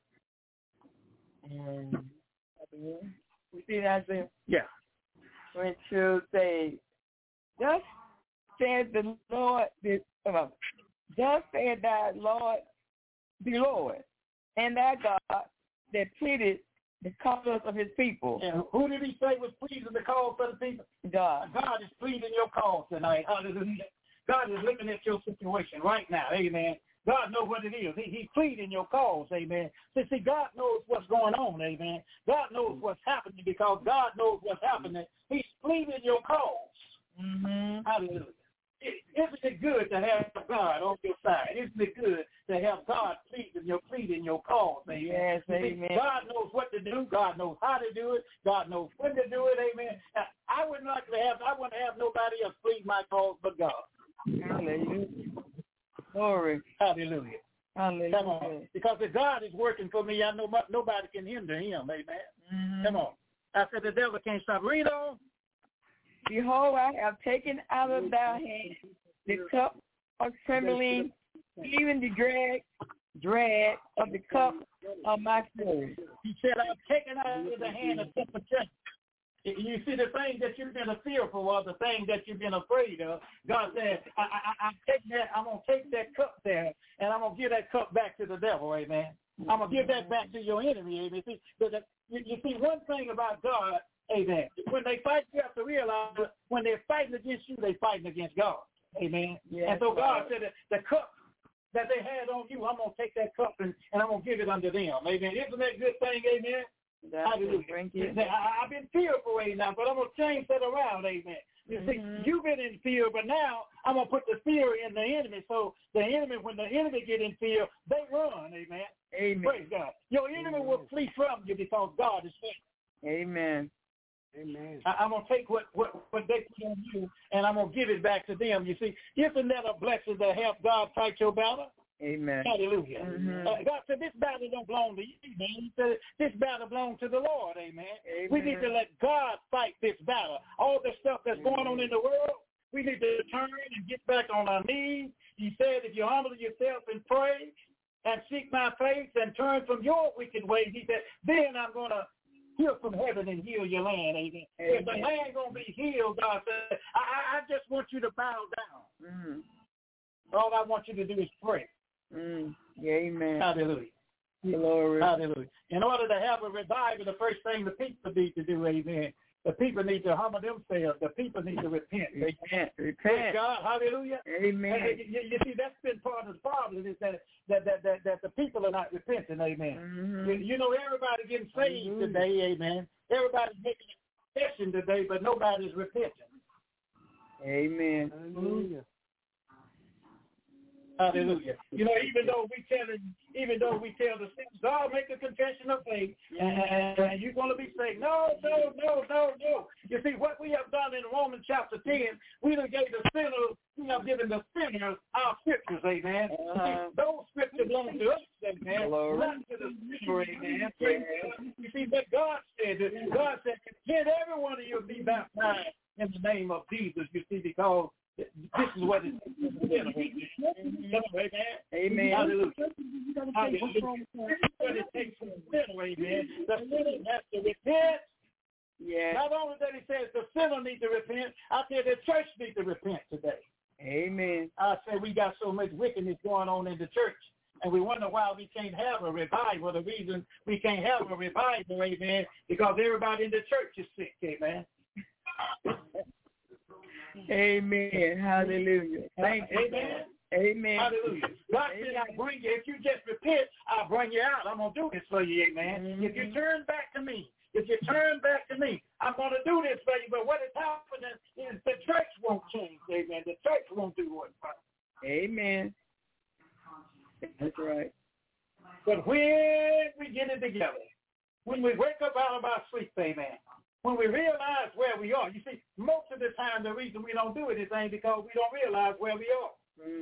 We see that there? Yeah. 22 say, thus said the Lord, thus said thy Lord, the Lord, and thy God, that pleaded the cause of his people. And who did he say was pleading the cause of the people? God. God is pleading your cause tonight. Hallelujah. God is looking at your situation right now. Amen. God knows what it is. He's pleading your cause. Amen. See, God knows what's going on. Amen. God knows what's happening because God knows what's happening. He's pleading your cause. Mm-hmm. Hallelujah. Isn't it good to have God on your side? Isn't it good to have God pleading your cause? Amen. Yes, amen. God knows what to do. God knows how to do it. God knows when to do it. Amen. Now, I wouldn't have nobody else plead my cause but God. Hallelujah. Glory. Hallelujah. Hallelujah. Come on. Because if God is working for me, I know nobody can hinder him. Amen. Mm-hmm. Come on. I said the devil can't stop. Read on. Behold, I have taken out of thy hand the cup of trembling, even the drag of the cup of my soul. He said, I've taken out of the hand of cup of trembling. You see, the thing that you've been fearful of, the thing that you've been afraid of, God said, I'm going to take that cup there, and I'm going to give that cup back to the devil, amen. I'm going to give that back to your enemy, amen. See, you see, one thing about God, amen, when they fight, you have to realize that when they're fighting against you, they're fighting against God, amen. Yes, and so God said that the cup that they had on you, I'm going to take that cup and I'm going to give it unto them, amen. Isn't that a good thing, amen? Hallelujah. I've been fearful, amen, but I'm going to change that around, amen. You see, you've been in fear, but now I'm going to put the fear in the enemy. So the enemy, when the enemy get in fear, they run, amen. Amen. Praise God. Your enemy will flee from you because God is faithful. Amen. Amen. I'm going to take what they put on you, and I'm going to give it back to them. You see, isn't that a blessing to help God fight your battle? Amen. Hallelujah. God said this battle don't belong to you, man. He said this battle belongs to the Lord, amen. We need to let God fight this battle. All the stuff that's going on in the world, we need to turn and get back on our knees. He said if you humble yourself and pray and seek my face and turn from your wicked ways, he said, then I'm going to heal from heaven and heal your land, amen. If the land going to be healed, God said, I just want you to bow down. All I want you to do is pray. Amen. Hallelujah. Glory. Hallelujah. In order to have a revival, the first thing the people need to do, amen, the people need to humble themselves. The people need to repent. Repent. Praise God. Hallelujah. Amen. You see, that's been part of the problem is that the people are not repenting, amen. You know, everybody getting saved today, amen. Everybody's making a confession today, but nobody's repenting. Amen. Hallelujah. Hallelujah. You know, even though we tell the sins, God make a confession of faith, and you're going to be saying, no. You see, what we have done in Romans chapter 10, we have given the sinners our scriptures, amen. Those scriptures belong to us, amen, not to the sinner, amen. You see, but God said, can every one of you be baptized in the name of Jesus, you see, because this is what it is. Amen. Hallelujah. This is what it takes from the sinner, amen. The sinner has to repent. Yeah. Not only that he says the sinner needs to repent, I said the church needs to repent today. Amen. I said we got so much wickedness going on in the church, and we wonder why we can't have a revival. The reason we can't have a revival, amen, because everybody in the church is sick, amen. Amen. Hallelujah. Thank you. Amen. Amen. Hallelujah. God said, I'll bring you. If you just repent, I'll bring you out. I'm going to do this for you, amen. If you turn back to me, I'm going to do this for you. But what is happening is the church won't change, amen. The church won't do what's right. Amen. That's right. But when we get it together, when we wake up out of our sleep, amen, when we realize where we are, you see, most of the time the reason we don't do anything because we don't realize where we are.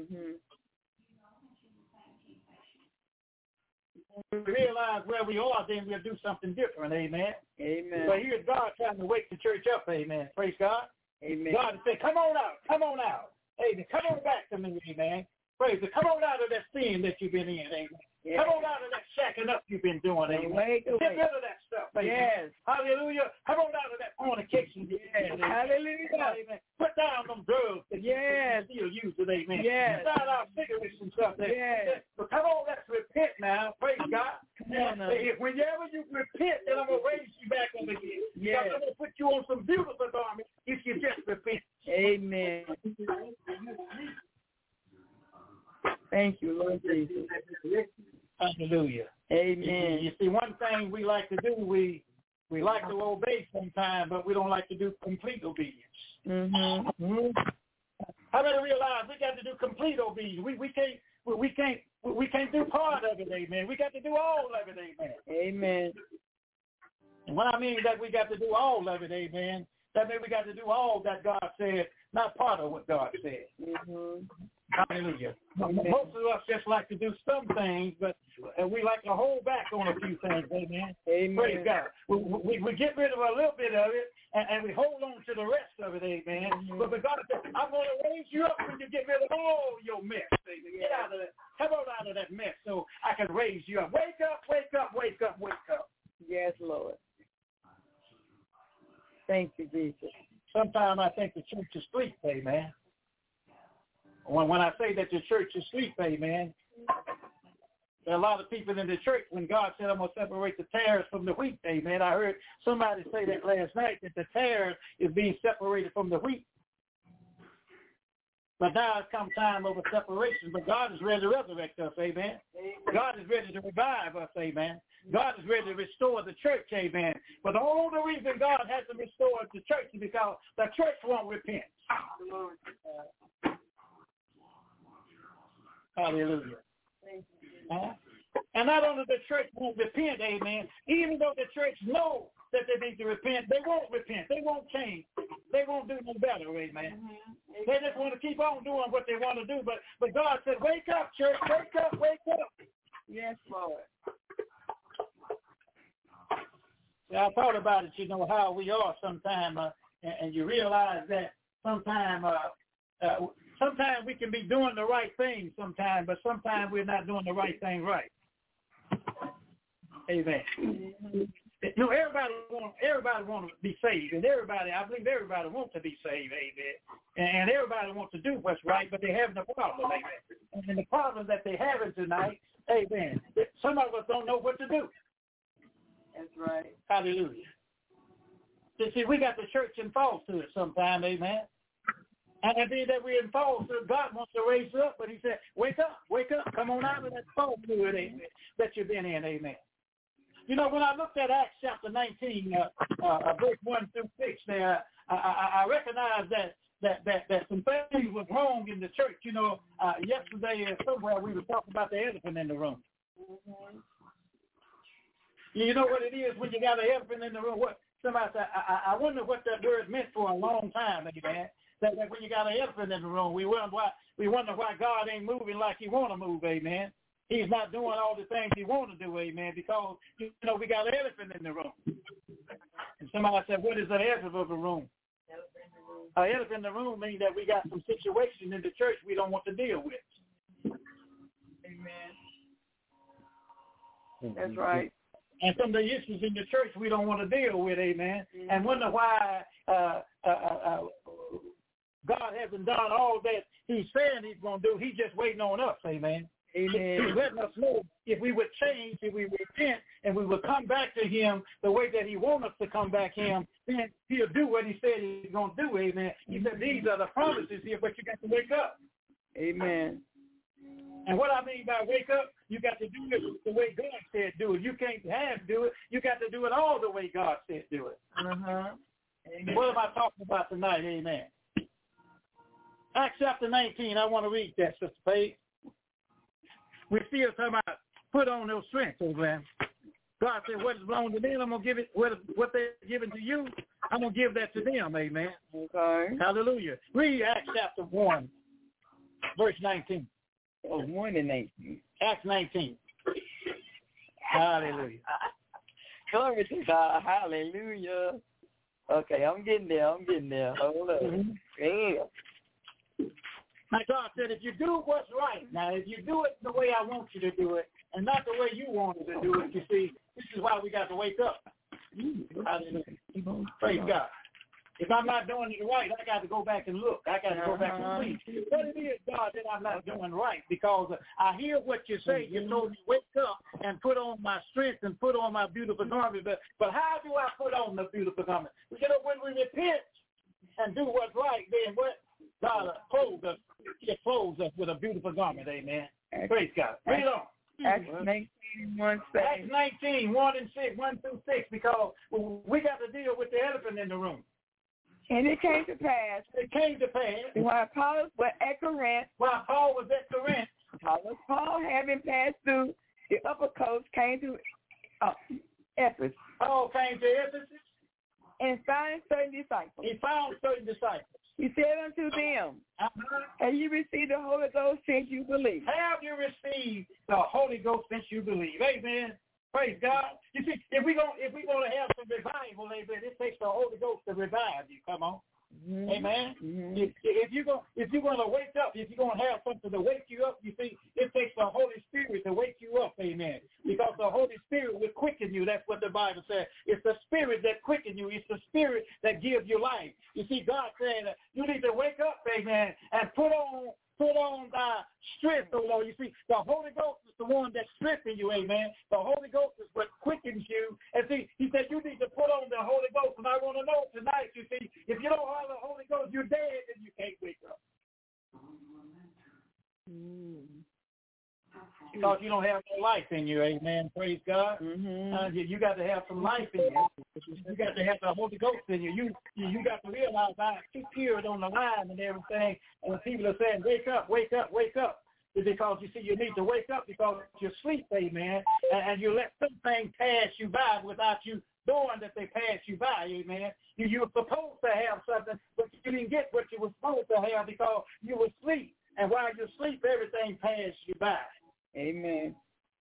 When we realize where we are, then we'll do something different, amen. Amen. But here's God trying to wake the church up, amen. Praise God. Amen. God said, come on out. Amen. Come on back to me, amen. Praise God. Come on out of that sin that you've been in, amen. Yes. Come on out of that shacking up you've been doing, amen. Get rid of that stuff, amen. Yes. Hallelujah. Come on out of that fornication. Yes. Hallelujah. Amen. Put down them drugs that you still using, amen. Yes. Put down our cigarettes and stuff. Yes. But come on, let's repent now. Praise God. Come on. Whenever you repent, then I'm going to raise you back up again. Yes. I'm going to put you on some beautiful garments if you just repent. Amen. Thank you, Lord Jesus. Hallelujah. Amen. You see, one thing we like to do, we like to obey sometimes, but we don't like to do complete obedience. How many realize we got to do complete obedience? We can't do part of it, amen. We got to do all of it, amen. Amen. And when I mean that we got to do all of it, amen, that means we got to do all that God said, not part of what God said. Hallelujah. Most of us just like to do some things, but we like to hold back on a few things, amen. Amen. Praise God. We get rid of a little bit of it, and we hold on to the rest of it, amen. But God said, I'm going to raise you up when you get rid of all your mess, amen. Get out of that. Come on out of that mess so I can raise you up. Wake up, wake up, wake up, wake up. Yes, Lord. Thank you, Jesus. Sometimes I think the church is asleep, amen. When I say that the church is asleep, amen, there are a lot of people in the church when God said, I'm going to separate the tares from the wheat, amen. I heard somebody say that last night, that the tares is being separated from the wheat. But now it's come time of a separation, but God is ready to resurrect us, amen. God is ready to revive us, amen. God is ready to restore the church, amen. But the only reason God has to restore the church is because the church won't repent. Hallelujah. And not only the church won't repent, amen, even though the church knows that they need to repent, they won't repent. They won't change. They won't do no better, amen. They just want to keep on doing what they want to do. But God said, wake up, church, wake up, wake up. Yes, Lord. I thought about it, how we are sometimes, and you realize that sometimes we can be doing the right thing sometimes, but sometimes we're not doing the right thing right. Amen. Everybody want to be saved, and I believe everybody wants to be saved, amen. And everybody wants to do what's right, but they're having a problem, amen. And the problem that they're having tonight, amen, some of us don't know what to do. That's right. Hallelujah. See, we got the church involved to it sometime, amen. And being that we're involved to it, God wants to raise up, but he said, wake up, come on out of that fall fluid, amen, that you've been in, amen. When I looked at Acts chapter 19, verse 1 through 6 there, I recognized that some things was wrong in the church. Yesterday somewhere we were talking about the elephant in the room. Mm-hmm. You know what it is when you got an elephant in the room? What somebody said, I wonder what that word meant for a long time, amen. That when you got an elephant in the room, we wonder why God ain't moving like he want to move, amen. He's not doing all the things he want to do, amen, because, we got an elephant in the room. And somebody said, what is an elephant in the room? An elephant in the room means that we got some situations in the church we don't want to deal with. Amen. That's right. And some of the issues in the church we don't want to deal with, amen, and wonder why God hasn't done all that he's saying he's going to do. He's just waiting on us, amen. Amen. He's letting us know if we would change, if we would repent, and we would come back to him the way that he wants us to come back to him, then he'll do what he said he's going to do, amen. He said these are the promises here, but you got to wake up. Amen. And what I mean by wake up, you got to do it the way God said do it. You can't do it. You got to do it all the way God said do it. Uh-huh. Amen. What am I talking about tonight? Amen. Acts chapter 19, I want to read that, Sister Paige. We're still talking about put on those strengths, amen. God said, what is belonging to them, I'm going to give it, what they're giving to you, I'm going to give that to them, amen. Okay. Hallelujah. Read Acts chapter 1, verse 19. Oh, 1 and 19. Acts 19. Hallelujah. Glory to God. Hallelujah. Okay, I'm getting there. Hold up. Mm-hmm. Yeah. Now, God said, if you do what's right, now, if you do it the way I want you to do it, and not the way you wanted to do it, you see, this is why we got to wake up. Praise God. If I'm not doing it right, I got to go back and look. I got to go back and see what it is, God, that I'm not doing right. Because I hear what you say. You told me wake up and put on my strength and put on my beautiful garment. But how do I put on the beautiful garment? When we repent and do what's right, then what? God clothes us. He clothes us with a beautiful garment. Amen. Praise God. Read on. Acts 19, 1 Acts 19, 1 through 6, because we got to deal with the elephant in the room. And it came to pass. While Paul was at Corinth. Paul, having passed through the upper coast, came to Ephesus. Paul came to Ephesus. And found certain disciples. He said unto them, Have you received the Holy Ghost since you believe? Have you received the Holy Ghost since you believe? Amen. Praise God. You see, if we're gonna have some revival, amen, it takes the Holy Ghost to revive you. Come on. Mm-hmm. Amen. Mm-hmm. If you're going to wake up, if you're going to have something to wake you up, you see, it takes the Holy Spirit to wake you up. Amen. Because the Holy Spirit will quicken you. That's what the Bible says. It's the Spirit that quickens you. It's the Spirit that gives you life. You see, God said that you need to wake up, amen, and put on thy strength, oh Lord. You see, the Holy Ghost is the one that strengthens you, amen. The Holy Ghost is what quickens you. And see, he said you need to put on the Holy Ghost. And I want to know tonight, you see, if you don't have the Holy Ghost, you're dead and you can't wake up. Because you don't have no life in you, amen. Praise God. Mm-hmm. You got to have some life in you. You got to have the Holy Ghost in you. You got to realize I keep hearing on the line and everything, and people are saying, wake up, wake up, wake up. It's because, you see, you need to wake up because you sleep, amen, and you let something pass you by without you knowing that they pass you by, amen. You were supposed to have something, but you didn't get what you were supposed to have because you were asleep. And while you sleep, everything passed you by. Amen.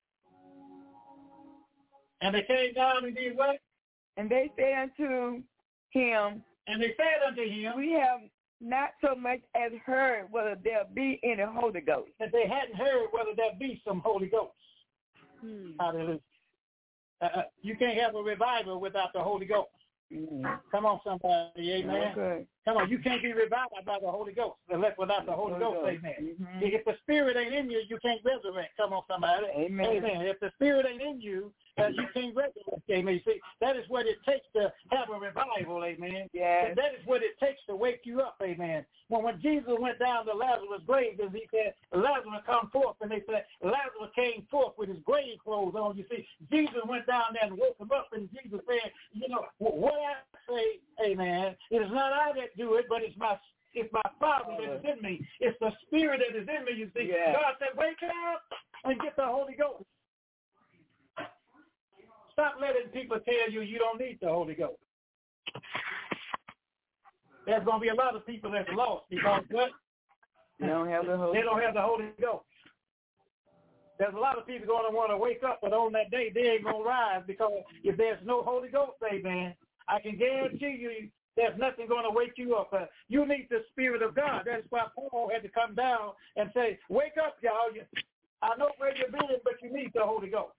And they came down and did what? And they said unto him, we have not so much as heard whether there be any Holy Ghost. That they hadn't heard whether there be some Holy Ghost. Hallelujah. You can't have a revival without the Holy Ghost. Come on, somebody, amen. Okay. Come on, you can't be revived by the Holy Ghost unless without the Holy Ghost, amen. Mm-hmm. If the Spirit ain't in you, you can't resurrect. Come on, somebody, amen. If the Spirit ain't in you, you can't resurrect, amen. You see, that is what it takes to have a revival, amen. Yes. That is what it takes to wake you up, amen. When Jesus went down to Lazarus' grave, and he said, Lazarus, come forth, and they said, Lazarus came forth with his grave clothes on. You see, Jesus went down there and woke him up, and Jesus said, you know, what I say, amen, it is not I that do it, but it's my Father that is in me. It's the Spirit that is in me, you see. Yeah. God said, wake up and get the Holy Ghost. Stop letting people tell you don't need the Holy Ghost. There's going to be a lot of people that's lost because what? They don't have the Holy Ghost. There's a lot of people going to want to wake up, but on that day, they ain't going to rise because if there's no Holy Ghost, amen, I can guarantee you there's nothing going to wake you up. You need the Spirit of God. That's why Paul had to come down and say, wake up, y'all. I know where you're being, but you need the Holy Ghost.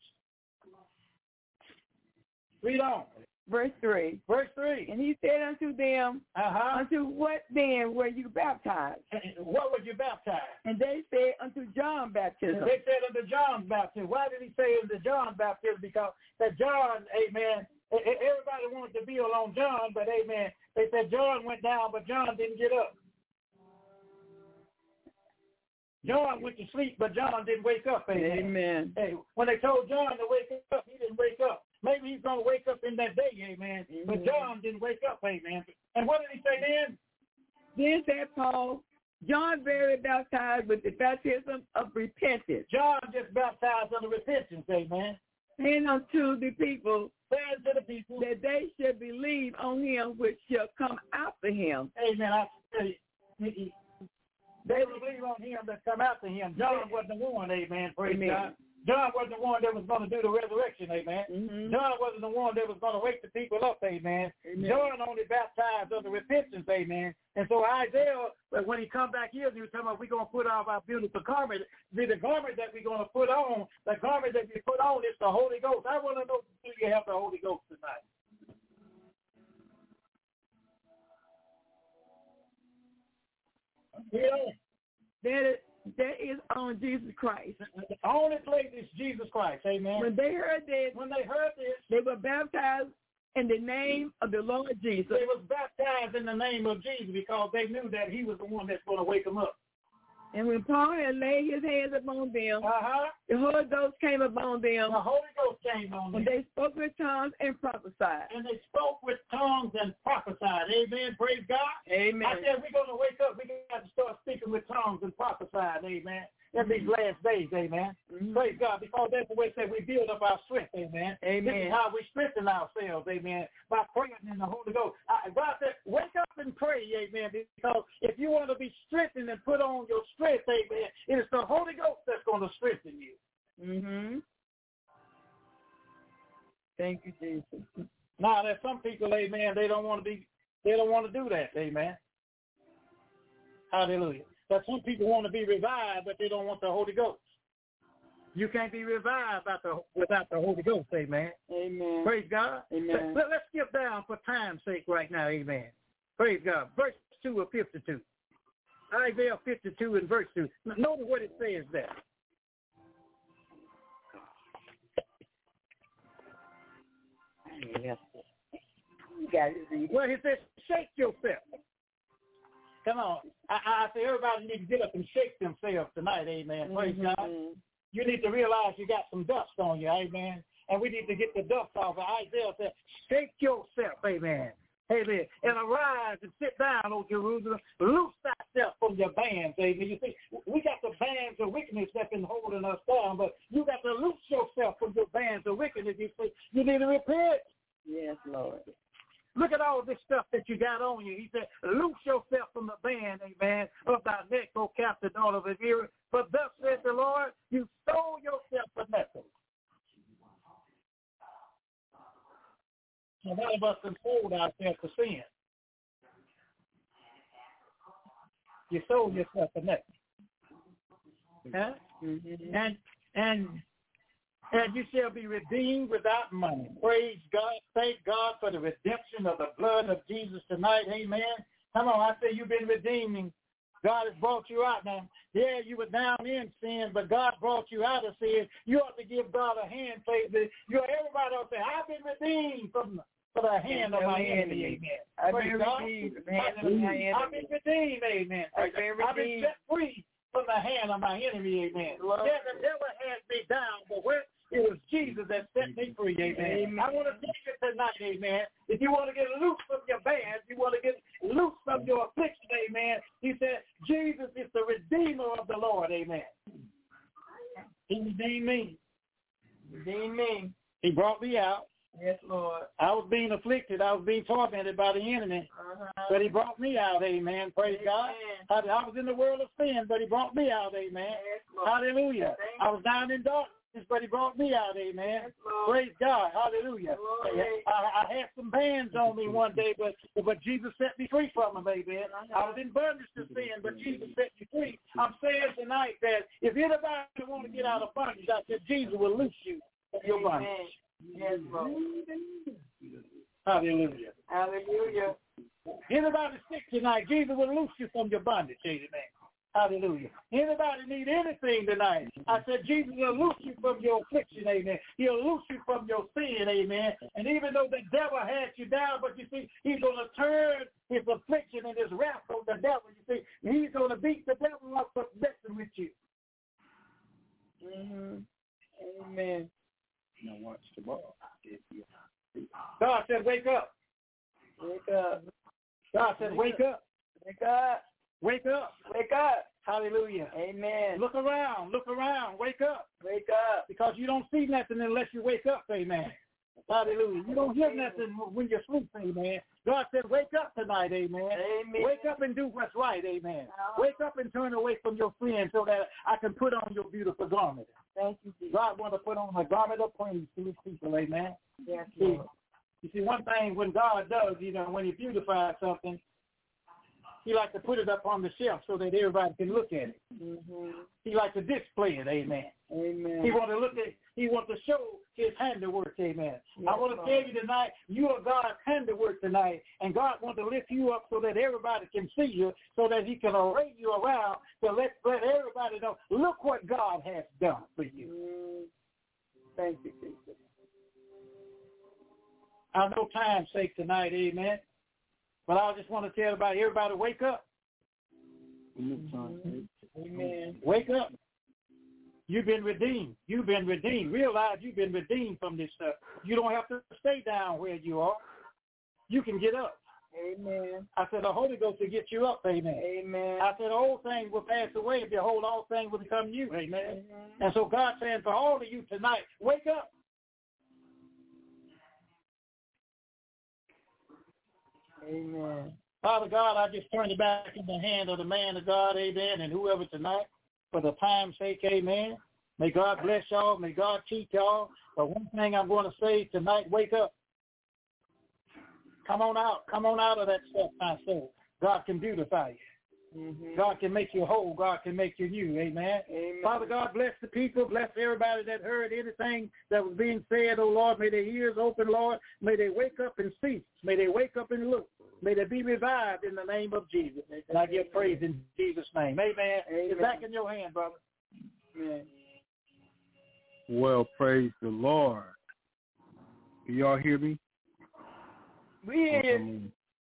Read on. Verse 3. And he said unto them, unto what then were you baptized? What were you baptized? And they said, unto John baptism. And they said unto John's baptism. Why did he say unto John's baptism? Because that John, amen, everybody wanted to be along John, but amen, they said John went down, but John didn't get up. John went to sleep, but John didn't wake up, amen. Amen. Hey, when they told John to wake up, he didn't wake up. Maybe he's going to wake up in that day, amen. Mm-hmm. But John didn't wake up, amen. And what did he say then? Then said Paul, John verily baptized with the baptism of repentance. John just baptized under repentance, amen. And unto the people, that they should believe on him which shall come after him. Amen. I say, they believe on him that come after him. John wasn't the one, amen. Praise God. John wasn't the one that was going to do the resurrection, amen. Mm-hmm. John wasn't the one that was going to wake the people up, amen. John only baptized under repentance, amen. And so Isaiah, when he come back here, he was talking about we're going to put on our beautiful garment. The garment that we're going to put on, the garment that we put on is the Holy Ghost. I want to know, do you have the Holy Ghost tonight? Yeah. That is on Jesus Christ. The only place is Jesus Christ, amen. When they heard this, they were baptized in the name of the Lord Jesus. They was baptized in the name of Jesus because they knew that he was the one that's going to wake them up. And when Paul had laid his hands upon them, the Holy Ghost came upon them. The Holy Ghost came on them. And they spoke with tongues and prophesied. And they spoke with tongues and prophesied. Amen. Praise God. Amen. I said we're going to wake up. We got to start speaking with tongues and prophesying. Amen. In these last days, amen. Mm-hmm. Praise God, because that's the way that we build up our strength, amen. Amen. This is how we strengthen ourselves, amen, by praying in the Holy Ghost. God said, wake up and pray, amen, because if you want to be strengthened and put on your strength, amen, it is the Holy Ghost that's going to strengthen you. Mm-hmm. Thank you, Jesus. Now, there's some people, amen, they don't want to be They don't want to do that, amen. Hallelujah. But some people want to be revived, but they don't want the Holy Ghost. You can't be revived without the Holy Ghost, amen. Amen. Praise God. Amen. Let's skip down for time's sake right now, amen. Praise God. Verse 2 of 52. Isaiah 52 and verse 2. Notice what it says there. Yes. You got it. Well, he says, shake yourself. Come on. I say everybody needs to get up and shake themselves tonight, amen. Praise God. You need to realize you got some dust on you, amen. And we need to get the dust off. Isaiah said, shake yourself, amen. Amen. And arise and sit down, O Jerusalem. Loose thyself from your bands, amen. You see, we got the bands of wickedness that's been holding us down, but you got to loose yourself from your bands of wickedness. You see, you need to repent. Yes, Lord. Look at all this stuff that you got on you. He said, loose yourself from the band, amen, of thy neck, O captive daughter of Israel. For thus says the Lord, you stole yourself for nothing. A lot of us have sold ourselves to sin. You sold yourself for nothing. Huh? And you shall be redeemed without money. Praise God. Thank God for the redemption of the blood of Jesus tonight. Amen. Come on, I say you've been redeeming. God has brought you out now. Yeah, you were down in sin, but God brought you out of sin. You ought to give God a hand. Everybody ought to say, I've been redeemed from the hand of my enemy. Amen. I've been redeemed from the hand of my enemy. I've been redeemed. Amen. I've been set free from the hand of my enemy. Amen. Yeah, the devil had me down, but it was Jesus that set me free, amen. I want to tell you tonight, amen, if you want to get loose from your bands, you want to get loose from your affliction, amen, he said, Jesus is the Redeemer of the Lord, amen. He redeemed me. Redeemed me. He brought me out. Yes, Lord. I was being afflicted. I was being tormented by the enemy. But he brought me out, amen. Praise God. I was in the world of sin, but he brought me out, amen. Hallelujah. I was down in darkness, but he brought me out, amen. Praise God. Hallelujah. I had some bands on me one day, but Jesus set me free from them, amen. I was in bondage to sin, but Jesus set me free. I'm saying tonight that if anybody want to get out of bondage, I said Jesus will loose you from your bondage. Yes, Lord. Hallelujah. Hallelujah. Anybody sick tonight, Jesus will loose you from your bondage, amen. Hallelujah. Anybody need anything tonight? I said Jesus will loose you from your affliction, amen. He'll loose you from your sin, amen. And even though the devil had you down, but you see, he's going to turn his affliction and his wrath on the devil. You see, he's going to beat the devil up for messing with you. Amen. Now watch tomorrow. God said, wake up. Wake up. God said, wake up. Wake up. Wake up. Wake up. Hallelujah. Amen. Look around. Look around. Wake up. Wake up. Because you don't see nothing unless you wake up, amen. Hallelujah. You don't hear nothing when you sleep, amen. God said, wake up tonight, amen. Amen. Wake up and do what's right, amen. Wake up and turn away from your sin so that I can put on your beautiful garment. Thank you, Jesus. God wants to put on a garment of praise to his people, amen. Yes, Lord. You see, one thing when God does, when he beautifies something, he likes to put it up on the shelf so that everybody can look at it. He likes to display it, amen. Amen. He wants to show his handiwork, amen. Yes, I want to tell you tonight, you are God's handiwork tonight, and God wants to lift you up so that everybody can see you, so that he can array you around to let everybody know, look what God has done for you. Thank you, Jesus. I know time's sake tonight, amen. But I just want to tell everybody wake up. Amen. Wake up. You've been redeemed. You've been redeemed. Realize you've been redeemed from this stuff. You don't have to stay down where you are. You can get up. Amen. I said the Holy Ghost will get you up, amen. Amen. I said old things will pass away, and behold, all things will become new, amen. And so God's saying for all of you tonight, wake up. Amen. Father God, I just turn it back in the hand of the man of God, amen, and whoever tonight, for the time's sake, amen. May God bless y'all. May God keep y'all. But one thing I'm going to say tonight, wake up. Come on out of that stuff, my soul. God can beautify you. Mm-hmm. God can make you whole. God can make you new. Amen. Amen. Father God, bless the people. Bless everybody that heard anything that was being said, oh Lord. May their ears open, Lord. May they wake up and see. May they wake up and look. May they be revived in the name of Jesus. And I give praise in Jesus' name. Amen. Amen. It's back in your hand, brother. Amen. Well, praise the Lord. Can y'all hear me? We hear you.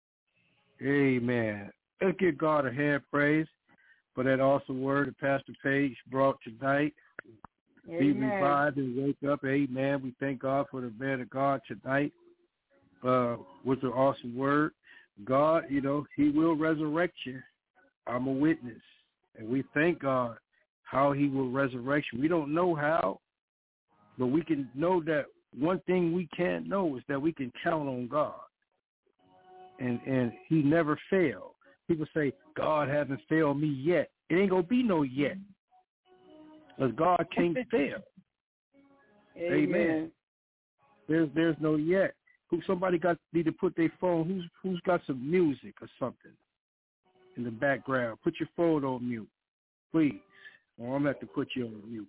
Amen. Let's give God a hand praise for that awesome word that Pastor Page brought tonight. Amen. Be revived and wake up. Amen. We thank God for the man of God tonight. Was an awesome word. God, you know, he will resurrect you. I'm a witness. And we thank God how he will resurrect you. We don't know how, but we can know that one thing we can't know is that we can count on God. And he never failed. People say, God hasn't failed me yet. It ain't going to be no yet. Because God can't fail. Amen. There's no yet. Somebody need to put their phone, who's got some music or something in the background. Put your phone on mute, please. Or I'm going to have to put you on mute.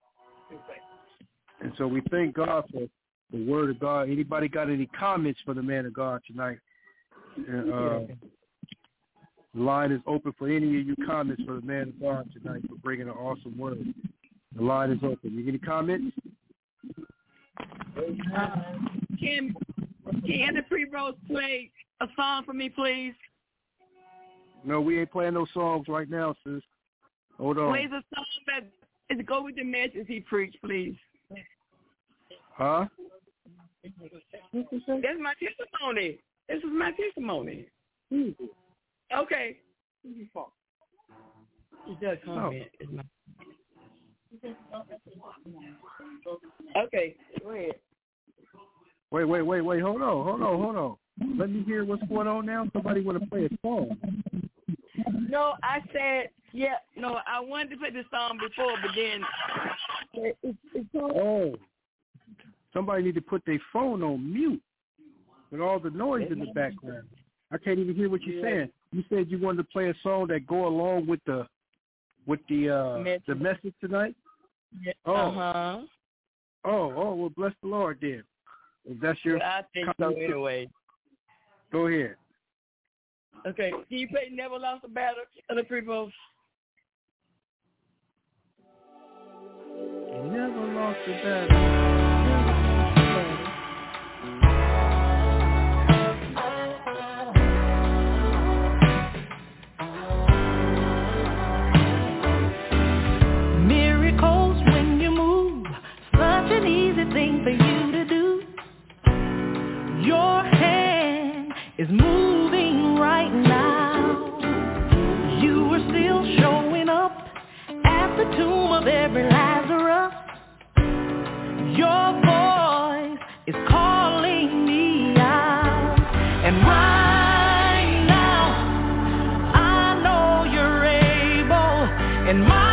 And so we thank God for the word of God. Anybody got any comments for the man of God tonight? The line is open for any of you comments for the man of God tonight for bringing an awesome word. The line is open. You get any comments? Can the pre-rolls play a song for me, please? No, we ain't playing no songs right now, sis. Hold on. Play the song that go with the message he preached, please. Huh? That's my testimony. This is my testimony. Okay. It does comment. Okay, go ahead. Wait. Hold on. Let me hear what's going on now. Somebody want to play a song. No, I said, I wanted to play this song before, but then Oh. Somebody need to put their phone on mute with all the noise in the background. I can't even hear what you're saying. You said you wanted to play a song that go along with the message tonight? Yeah. Oh, well, bless the Lord then. If that's your I think so anyway. Go ahead. Okay. Can you play Never Lost a Battle, other people? Never lost a battle. Thing for you to do. Your hand is moving right now. You are still showing up at the tomb of every Lazarus. Your voice is calling me out. And right now, I know you're able. And my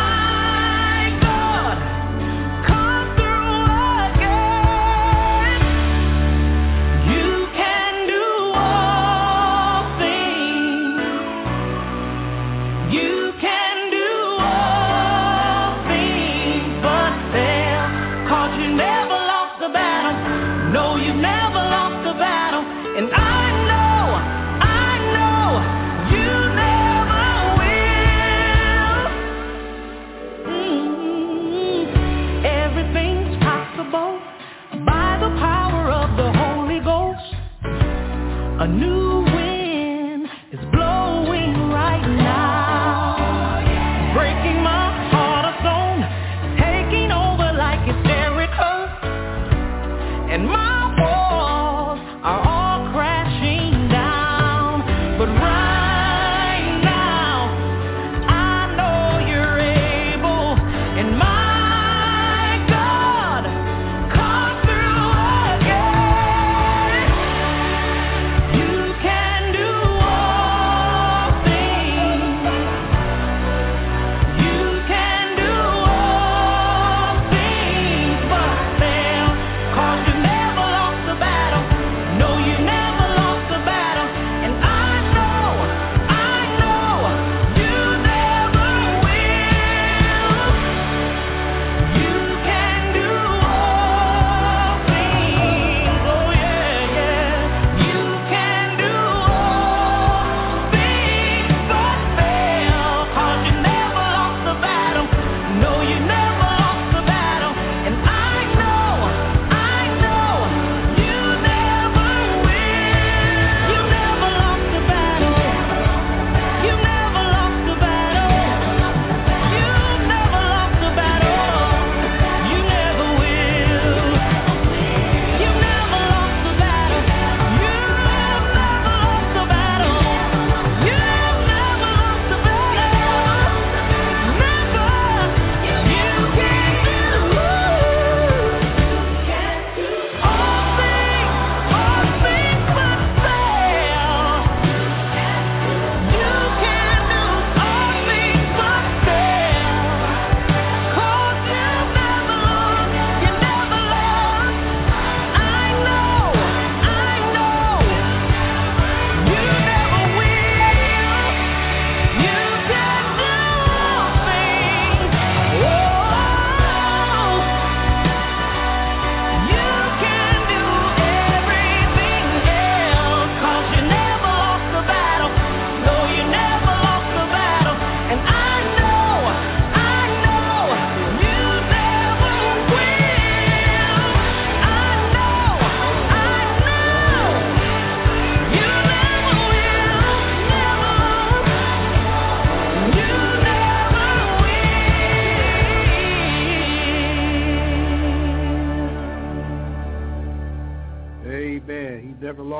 a new wind is blowing right now, breaking my heart of stone, taking over like it's Jericho, and my walls are all crashing down, but right now, I know you're able, and my God, come through again. You can do all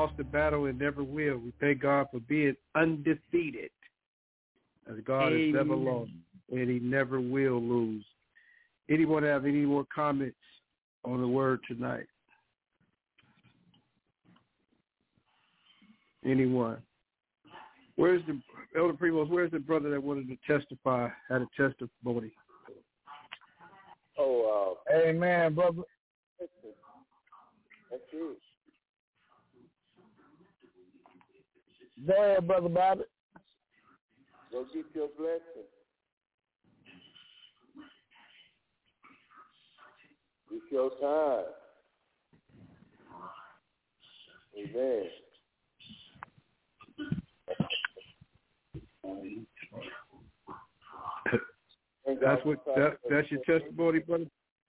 lost the battle and never will. We thank God for being undefeated, as God has never lost, and he never will lose. Anyone have any more comments on the word tonight? Anyone? Where's the Elder Primos? Where's the brother that wanted to testify, had a testimony? Oh, amen, brother. That's it. Go ahead, Brother Bobby. Go get your blessing. It's your time. Amen. That's your testimony, brother.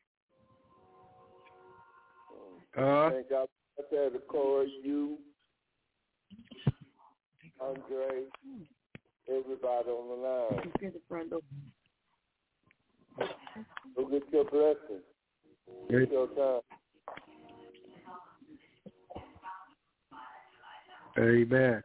Thank God for the Corey, you, Andre, everybody on the line. Go get your blessing. It's your time. Amen.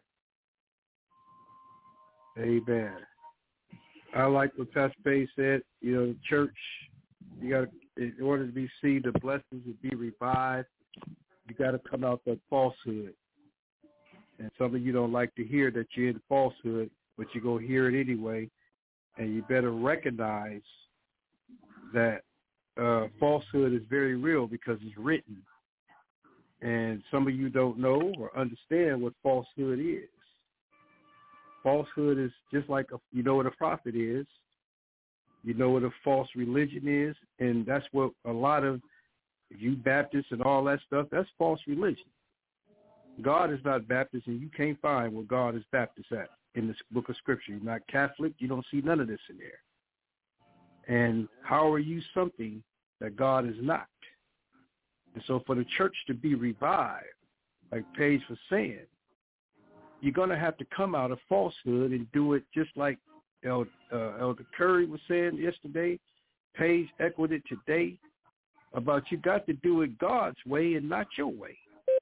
Amen. I like what Pastor Page said. You know, the church, you got to, in order to be seen, the blessings would be revived. You got to come out that falsehood. And some of you don't like to hear that you're in falsehood, but you go hear it anyway. And you better recognize that falsehood is very real because it's written. And some of you don't know or understand what falsehood is. Falsehood is just like, you know what a prophet is. You know what a false religion is. And that's what a lot of you Baptists and all that stuff, that's false religion. God is not Baptist, and you can't find where God is Baptist at in this book of Scripture. You're not Catholic. You don't see none of this in there. And how are you something that God is not? And so for the church to be revived, like Paige was saying, you're going to have to come out of falsehood and do it just like Elder Curry was saying yesterday. Paige echoed it today about you got to do it God's way and not your way.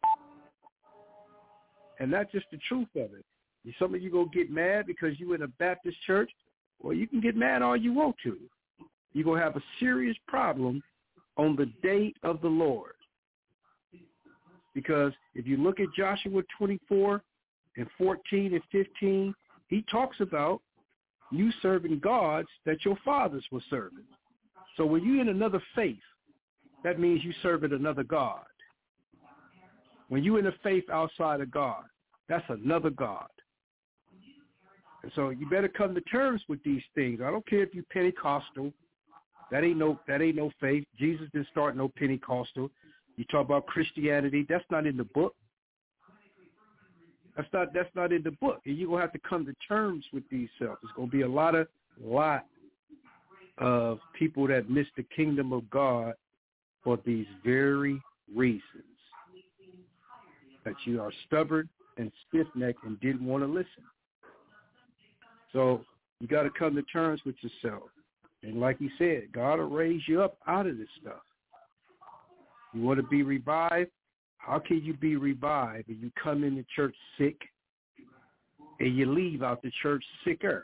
And that's just the truth of it. Some of you go get mad because you in a Baptist church. Well, you can get mad all you want to. You're going to have a serious problem on the day of the Lord. Because if you look at Joshua 24 and 14 and 15, he talks about you serving gods that your fathers were serving. So when you're in another faith, that means you serving another God. When you're in a faith outside of God, that's another God. And so you better come to terms with these things. I don't care if you're Pentecostal. That ain't no faith. Jesus didn't start no Pentecostal. You talk about Christianity, that's not in the book. That's not in the book. And you're gonna have to come to terms with these self. There's gonna be a lot of people that miss the kingdom of God for these very reasons. That you are stubborn and stiff-necked and didn't want to listen. So you got to come to terms with yourself. And like he said, God will raise you up out of this stuff. You want to be revived? How can you be revived if you come into church sick and you leave out the church sicker?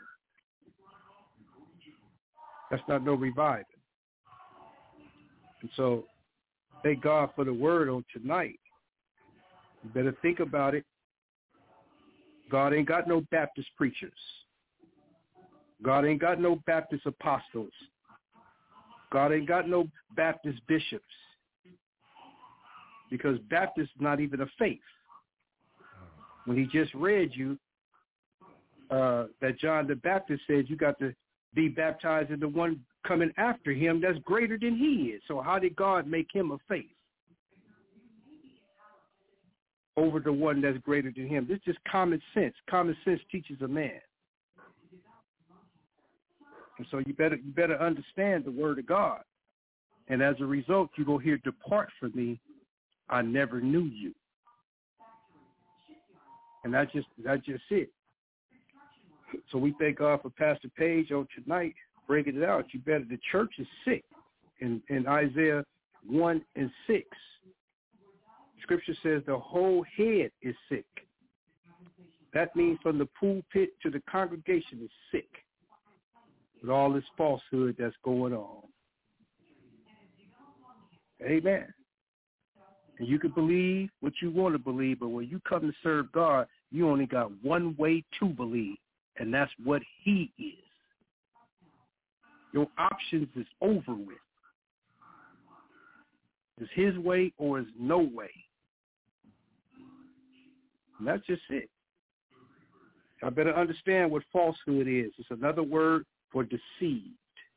That's not no reviving. And so thank God for the word on tonight. You better think about it. God ain't got no Baptist preachers. God ain't got no Baptist apostles. God ain't got no Baptist bishops. Because Baptist is not even a faith. When he just read you that John the Baptist said you got to be baptized in the one coming after him that's greater than he is. So how did God make him a faith over the one that's greater than him? This is just common sense. Common sense teaches a man. And so you better understand the word of God. And as a result, you go here, depart from me. I never knew you. And that's just it. So we thank God for Pastor Page on tonight, breaking it out. The church is sick. In Isaiah 1 and 6, Scripture says the whole head is sick. That means from the pulpit to the congregation is sick with all this falsehood that's going on. Amen. And you can believe what you want to believe, but when you come to serve God, you only got one way to believe, and that's what he is. Your options is over with. It's his way or is no way. And that's just it. I better understand what falsehood is. It's another word for deceived.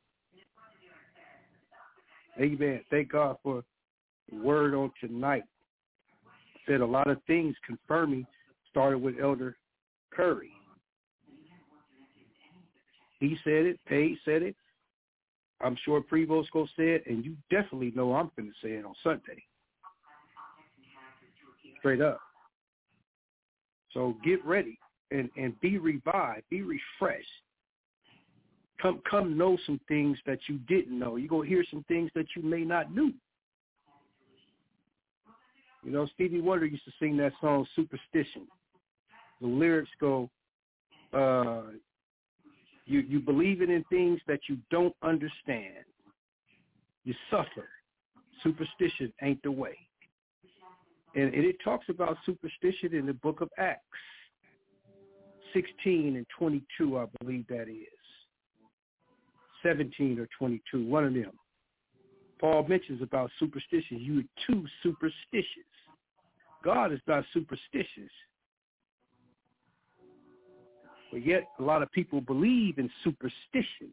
Amen. Thank God for the word on tonight. Said a lot of things confirming, started with Elder Curry. He said it, Paige said it. I'm sure Prevost go say it, and you definitely know I'm going to say it on Sunday. Straight up. So get ready and be revived, be refreshed. Come know some things that you didn't know. You're going to hear some things that you may not knew. You know, Stevie Wonder used to sing that song, Superstition. The lyrics go, you believing in things that you don't understand. You suffer. Superstition ain't the way. And it talks about superstition in the book of Acts, 16 and 22, I believe that is. 17 or 22, one of them. Paul mentions about superstition. You are too superstitious. God is not superstitious. But yet a lot of people believe in superstition.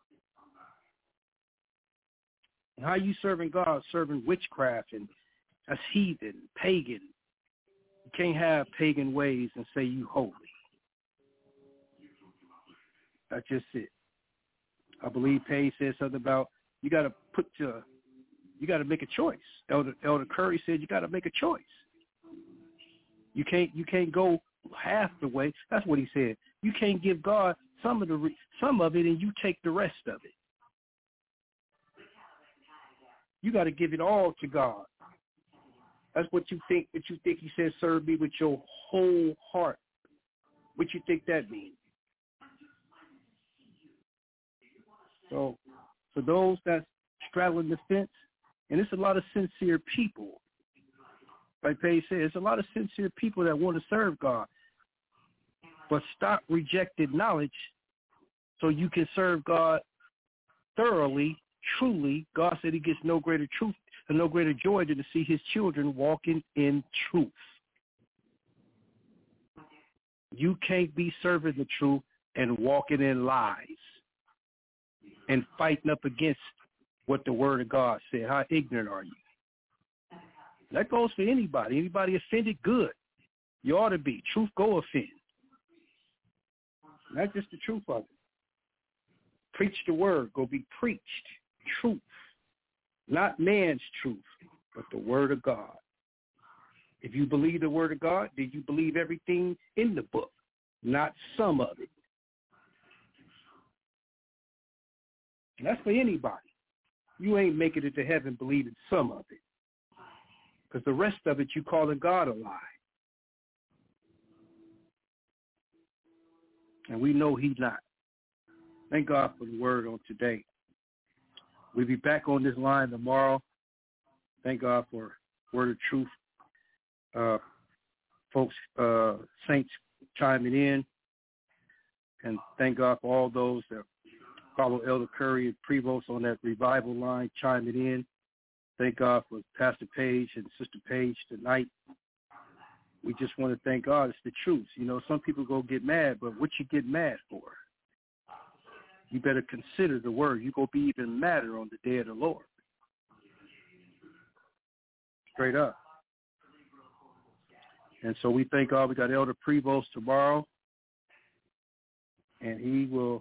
And how you serving God? Serving witchcraft, and that's heathen, pagan. You can't have pagan ways and say you holy. That's just it. I believe Paige said something about you got to make a choice. Elder Curry said you got to make a choice. You can't go half the way. That's what he said. You can't give God some of it and you take the rest of it. You got to give it all to God. That's what you think. What you think he said, serve me with your whole heart. What you think that means? So for those that's straddling the fence, and it's a lot of sincere people, like Paige said, it's a lot of sincere people that want to serve God. But stop rejecting knowledge so you can serve God thoroughly, truly. God said he gets no greater truth and no greater joy than to see his children walking in truth. You can't be serving the truth and walking in lies and fighting up against what the word of God said. How ignorant are you? That goes for anybody. Anybody offended, good. You ought to be. Truth go offend. Not just the truth of it. Preach the word. Go be preached. Truth. Not man's truth, but the word of God. If you believe the word of God, then you believe everything in the book, not some of it. And that's for anybody. You ain't making it to heaven believing some of it. Because the rest of it, you calling God a lie. And we know he's not. Thank God for the word on today. We'll be back on this line tomorrow. Thank God for word of truth. Folks, saints chiming in. And thank God for all those that follow Elder Curry and Prevost on that revival line chiming in. Thank God for Pastor Paige and Sister Paige tonight. We just want to thank God. It's the truth. You know, some people go get mad, but what you get mad for? You better consider the word. You're going to be even madder on the day of the Lord. Straight up. And so we thank God. We got Elder Prevost tomorrow. And he will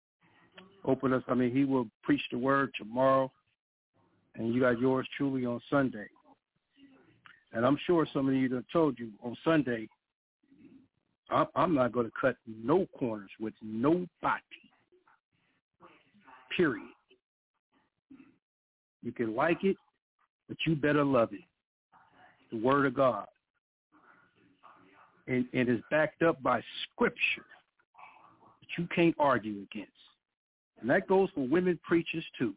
he will preach the word tomorrow. And you got yours truly on Sunday. And I'm sure some of you have told you on Sunday, I'm not going to cut no corners with nobody. Period. You can like it, but you better love it. the Word of God. And is backed up by Scripture that you can't argue against. And that goes for women preachers too.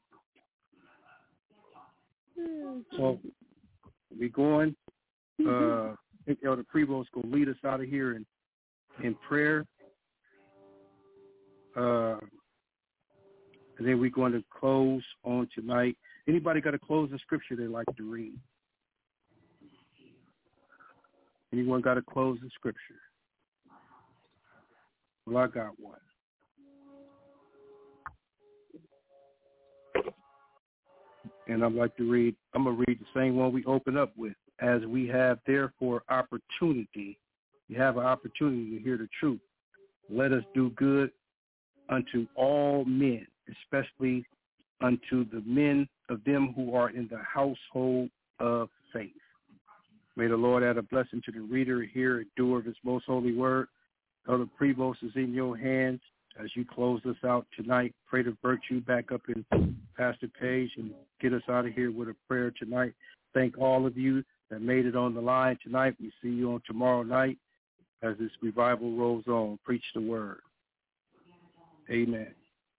So we're going. I think Elder Prevost going to lead us out of here in prayer. And then we're going to close on tonight. Anybody got a closing scripture they like to read? Anyone got a closing scripture? Well, I got one. And I'm going to read the same one we open up with. As we have therefore opportunity, you have an opportunity to hear the truth. Let us do good unto all men, especially unto the men of them who are in the household of faith. May the Lord add a blessing to the reader, hearer, and doer of his most holy word. Elder Prevost is in your hands as you close us out tonight. Pray the virtue back up in Pastor Page and get us out of here with a prayer tonight. Thank all of you that made it on the line tonight. We see you on tomorrow night as this revival rolls on. Preach the word. Amen.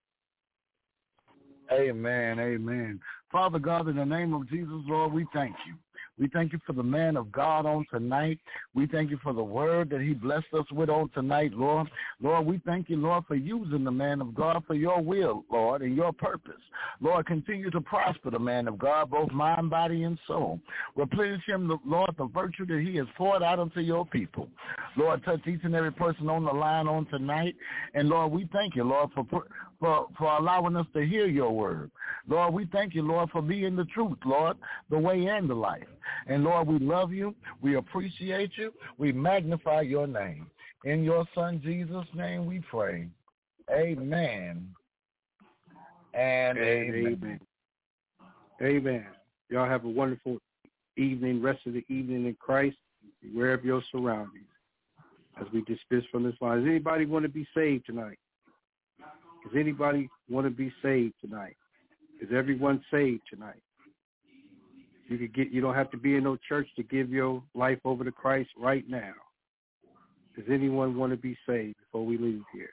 Amen, amen. Father God, in the name of Jesus, Lord, we thank you. We thank you for the man of God on tonight. We thank you for the word that he blessed us with on tonight, Lord. Lord, we thank you, Lord, for using the man of God for your will, Lord, and your purpose. Lord, continue to prosper the man of God, both mind, body, and soul. Replenish him, Lord, the virtue that he has poured out unto your people. Lord, touch each and every person on the line on tonight. And, Lord, we thank you, Lord, for allowing us to hear your word. Lord, we thank you, Lord, for being the truth, Lord, the way and the life. And, Lord, we love you. We appreciate you. We magnify your name. In your Son, Jesus' name, we pray. Amen. And amen. Amen. Y'all have a wonderful evening, rest of the evening in Christ. Beware of your surroundings as we dismiss from this line. Does anybody want to be saved tonight? Does anybody want to be saved tonight? Is everyone saved tonight? You don't have to be in no church to give your life over to Christ right now. Does anyone want to be saved before we leave here?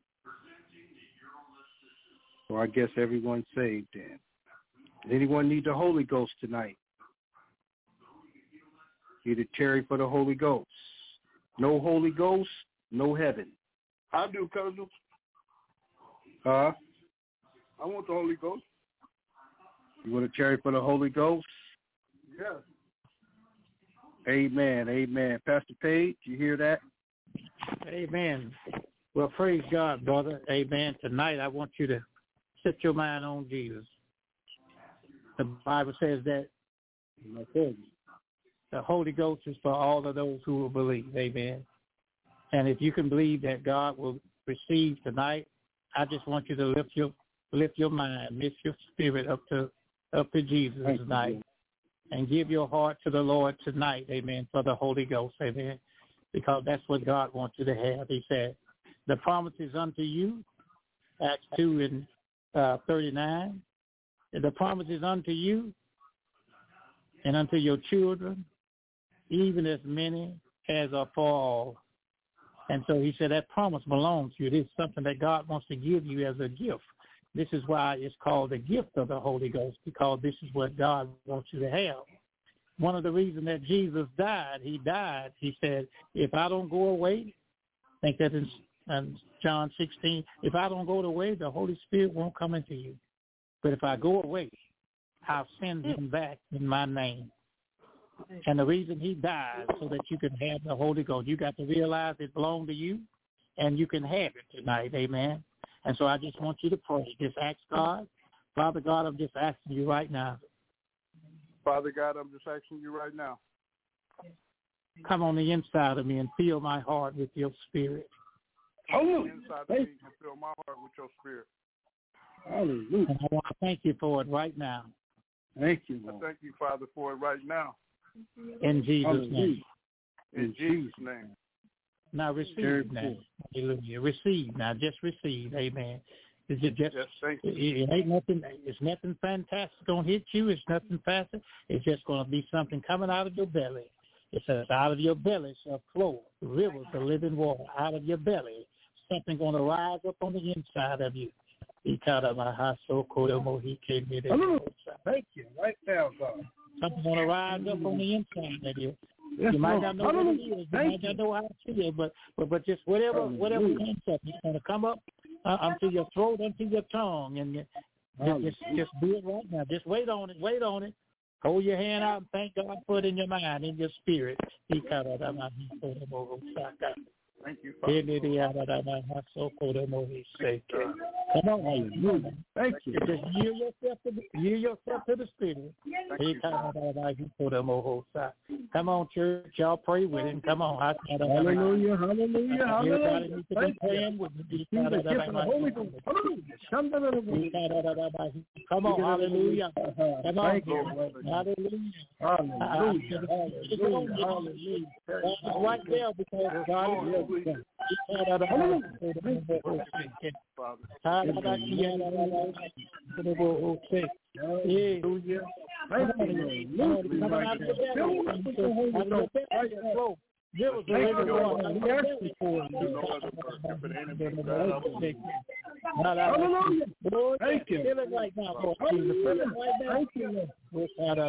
So I guess everyone's saved then. Does anyone need the Holy Ghost tonight? Need to tarry for the Holy Ghost. No Holy Ghost, no heaven. I do, cousin. Huh? I want the Holy Ghost. You want to tarry for the Holy Ghost? Yes. Amen, amen. Pastor Page, you hear that? Amen. Well, praise God, brother. Amen. Tonight I want you to set your mind on Jesus. The Bible says that the Holy Ghost is for all of those who will believe. Amen. And if you can believe that God will receive tonight, I just want you to lift your mind, lift your spirit up to Jesus tonight, and give your heart to the Lord tonight. Amen. For the Holy Ghost. Amen. Because that's what God wants you to have. He said, the promise is unto you, Acts 2 and 39. The promise is unto you and unto your children, even as many as are for all. And so he said that promise belongs to you. This is something that God wants to give you as a gift. This is why it's called the gift of the Holy Ghost, because this is what God wants you to have. One of the reasons that Jesus died, he said, if I don't go away, I think that in John 16, if I don't go away, the Holy Spirit won't come into you. But if I go away, I'll send him back in my name. And the reason he died, so that you can have the Holy Ghost. You got to realize it belonged to you, and you can have it tonight. Amen. And so I just want you to pray. Just ask God. Father God, I'm just asking you right now. Father God, I'm just asking you right now. Come on the inside of me and fill my heart with your spirit. Hallelujah. Inside of me and fill my heart with your spirit. Hallelujah. And I want to thank you for it right now. Thank you, Lord. I thank you, Father, for it right now. In Jesus' name. In Jesus' name. Now receive now. Hallelujah. Receive now. Just receive. Amen. It ain't nothing. It's nothing fantastic gonna hit you. It's nothing faster. It's just gonna be something coming out of your belly. It says, out of your belly shall flow rivers of living water. Out of your belly, something gonna rise up on the inside of you. Thank you. Right now, God. Something's going to rise up on the inside of you. You might not know what it is. You might not know how to feel, but just whatever comes up, it's going to come up onto your throat, onto your tongue, and just do it right now. Just wait on it. Wait on it. Hold your hand out and thank God for it in your mind, in your spirit. Thank you, Father. Come on, thank you. Just yield yourself to the Spirit. Come on, church, y'all pray with him. Come on. Hallelujah, hallelujah, everybody needs to be praying with me. Come on, hallelujah. Come on, hallelujah. Hallelujah. Right there because God is there was a living water. Thank you. Feel it right now, Lord. Feel it right now. Thank you, Lord.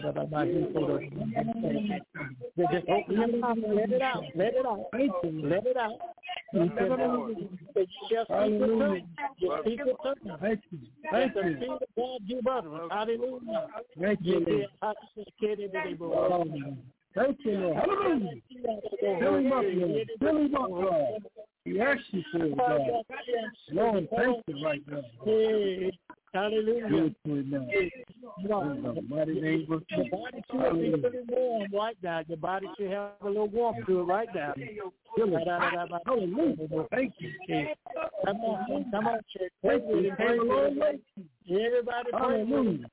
Just open your mouth and let it out. Let it out. Thank you. Let it out. You shall speak with tongues. You speak with tongues. Thank you. Thank you. The Spirit of God give utterance. Hallelujah. Thank you, Lord. Thank you, Lord. Hallelujah. Fill him up, Lord. Fill him up, God. He asks you for it, God. Lord, thank you right now. Hey, hallelujah. Good for it now. In the mighty name of Jesus. Your body should be feeling warm right now. Your body should have a little warmth to it right now. Hallelujah. Thank you. Come on, church. Thank you. Everybody pray. Hallelujah.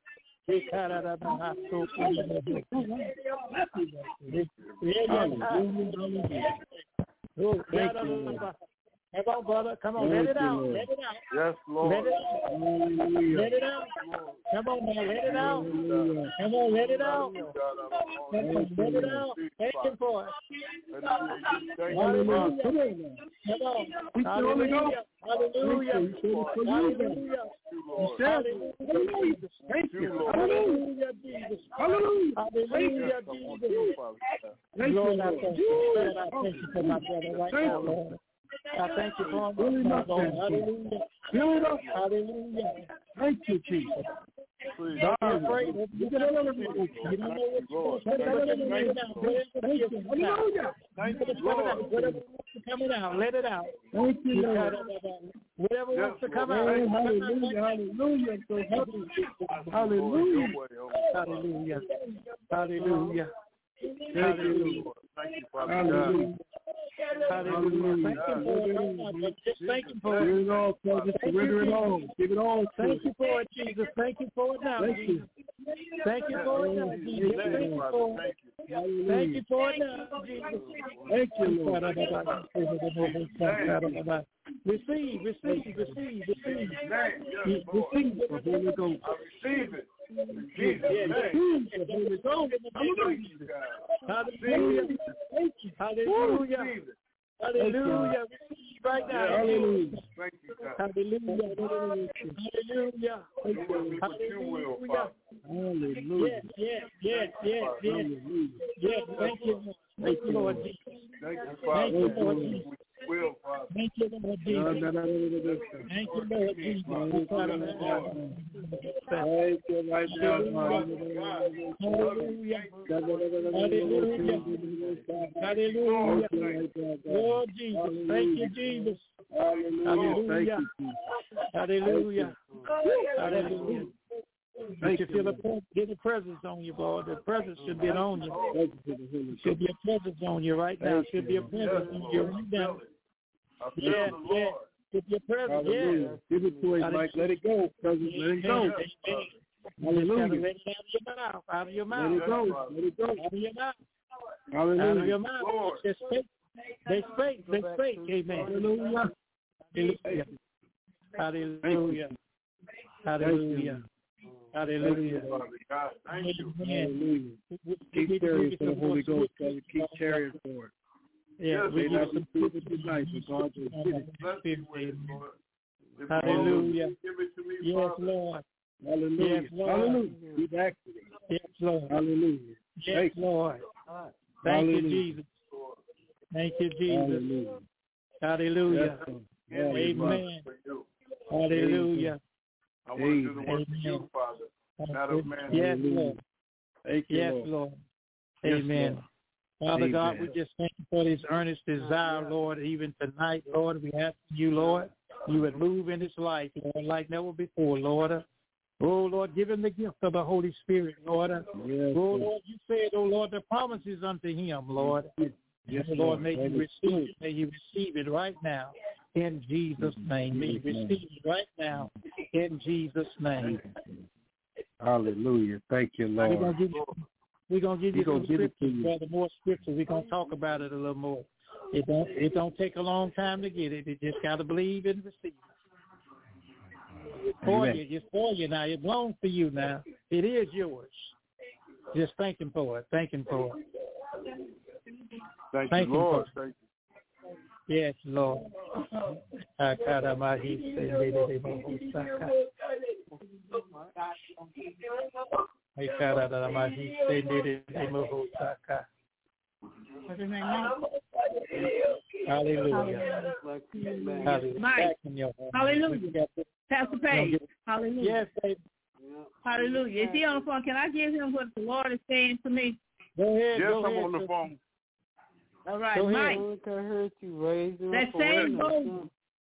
Come on, brother. Come on, let it out. Let it out. Yes, Lord. Let it out. Let it out. Come on, man. Let it out. Come on, let it out. Come on, let it out. Thank you for it. Hallelujah. Come on. Hallelujah. Hallelujah. Hallelujah. Thank you. Hallelujah, Jesus. Hallelujah. Hallelujah, Jesus. Lord, I thank you. Lord, I thank you for my brother right now, Lord. I thank you for him, Lord. Hallelujah. Hallelujah. Thank you, Jesus. Don't be afraid. You don't know what you're supposed to do. Whatever wants to come out, let it out. Thank you, Lord. Whatever wants to come out. Hallelujah. Hallelujah. So happy. Hallelujah. Hallelujah. Hallelujah. Hallelujah. Thank you, Father. Hallelujah. Hallelujah. Thank you for it. Give it all, Father. Surrender it all. Give it all. Thank you for it, Jesus. Thank you for it now. Thank you. Thank you for it now, Jesus. Thank you for it. Thank you for it now, Jesus. Thank you, Lord. Receive. Receive the Holy Ghost. I receive it. Hallelujah. Hallelujah. Hallelujah. Receive right now. Hallelujah. Hallelujah. Hallelujah. Hallelujah. Hallelujah. Yes. Thank you. Thank you, Lord Jesus. Thank you, Lord Jesus. Thank you, Lord Jesus. Thank you, Lord Jesus. Thank you right now. Hallelujah. Hallelujah. Lord Jesus. Thank you, Jesus. Hallelujah. Hallelujah. Hallelujah. You should feel the presence on you, Lord. The presence should be on you. Should be a presence on you right now. Should be a presence on you right now. Yeah. Should be a presence. Yeah. Give it to him, Mike. Let it go. Presence, let it go. Hallelujah. Let it out of your mouth. Let it go. Let it go. Out of your mouth. Hallelujah. Out of your mouth. They spake. Amen. Hallelujah. Hallelujah. Hallelujah. Hallelujah. Thank you. Amen. Keep carrying for the Holy Ghost, brother. Keep carrying for it. Yeah, we give some people tonight with God's Spirit. Hallelujah. Give it to me, yes, Father. Lord. Hallelujah. Yes, Lord. Hallelujah. Be back to it. Yes, Lord. Hallelujah. Yes, Lord. Thank you, Jesus. Thank you, Jesus. Hallelujah. Amen. Hallelujah. I want to do the work for you, Father. Not of man. Yes, Lord. Thank you, yes, Lord. Amen. Lord. Father Amen. God, we just thank you for this earnest desire, Lord, even tonight, Lord. We ask you, Lord, you would move in his life, Lord, like never before, Lord. Oh, Lord, give him the gift of the Holy Spirit, Lord. Yes, oh, Lord, you said, oh, Lord, the promises unto him, Lord. Yes, Lord, may you receive it. May you receive it right now in Jesus' name. May you receive it right now in Jesus' name. Hallelujah. Thank you, Lord. We're going to give you some scriptures, brother, more scriptures. We're going to talk about it a little more. It don't take a long time to get it. You just got to believe and receive it. It's for you now. It belongs to you now. It is yours. Just thank him for it. Thank him for it. Thank you, Lord. Thank you. Yes, Lord. Hallelujah. Mike. Hallelujah. Pastor Page. Hallelujah. Yes, baby. Hallelujah. Is he on the phone? Can I give him what the Lord is saying to me? Go ahead. Yes, I'm on the phone. All right, Mike. That same boldness.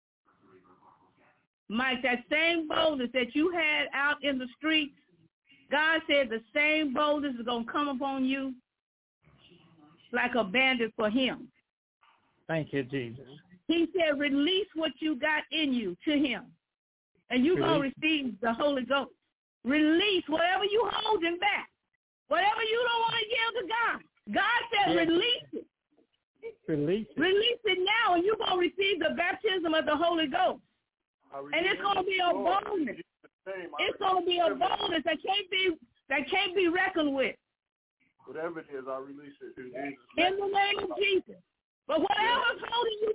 Mike, that same boldness that you had out in the streets, God said the same boldness is going to come upon you like a bandit for him. Thank you, Jesus. He said, release what you got in you to him, and you're going to receive the Holy Ghost. Release whatever you holding back, whatever you don't want to give to God. God said, release it. Release it now, and you're going to receive the baptism of the Holy Ghost. And it's going to be a boldness. It's going to be a boldness that can't be reckoned with. Whatever it is, I release it in Jesus' name. In the name of Jesus. But whatever's holding you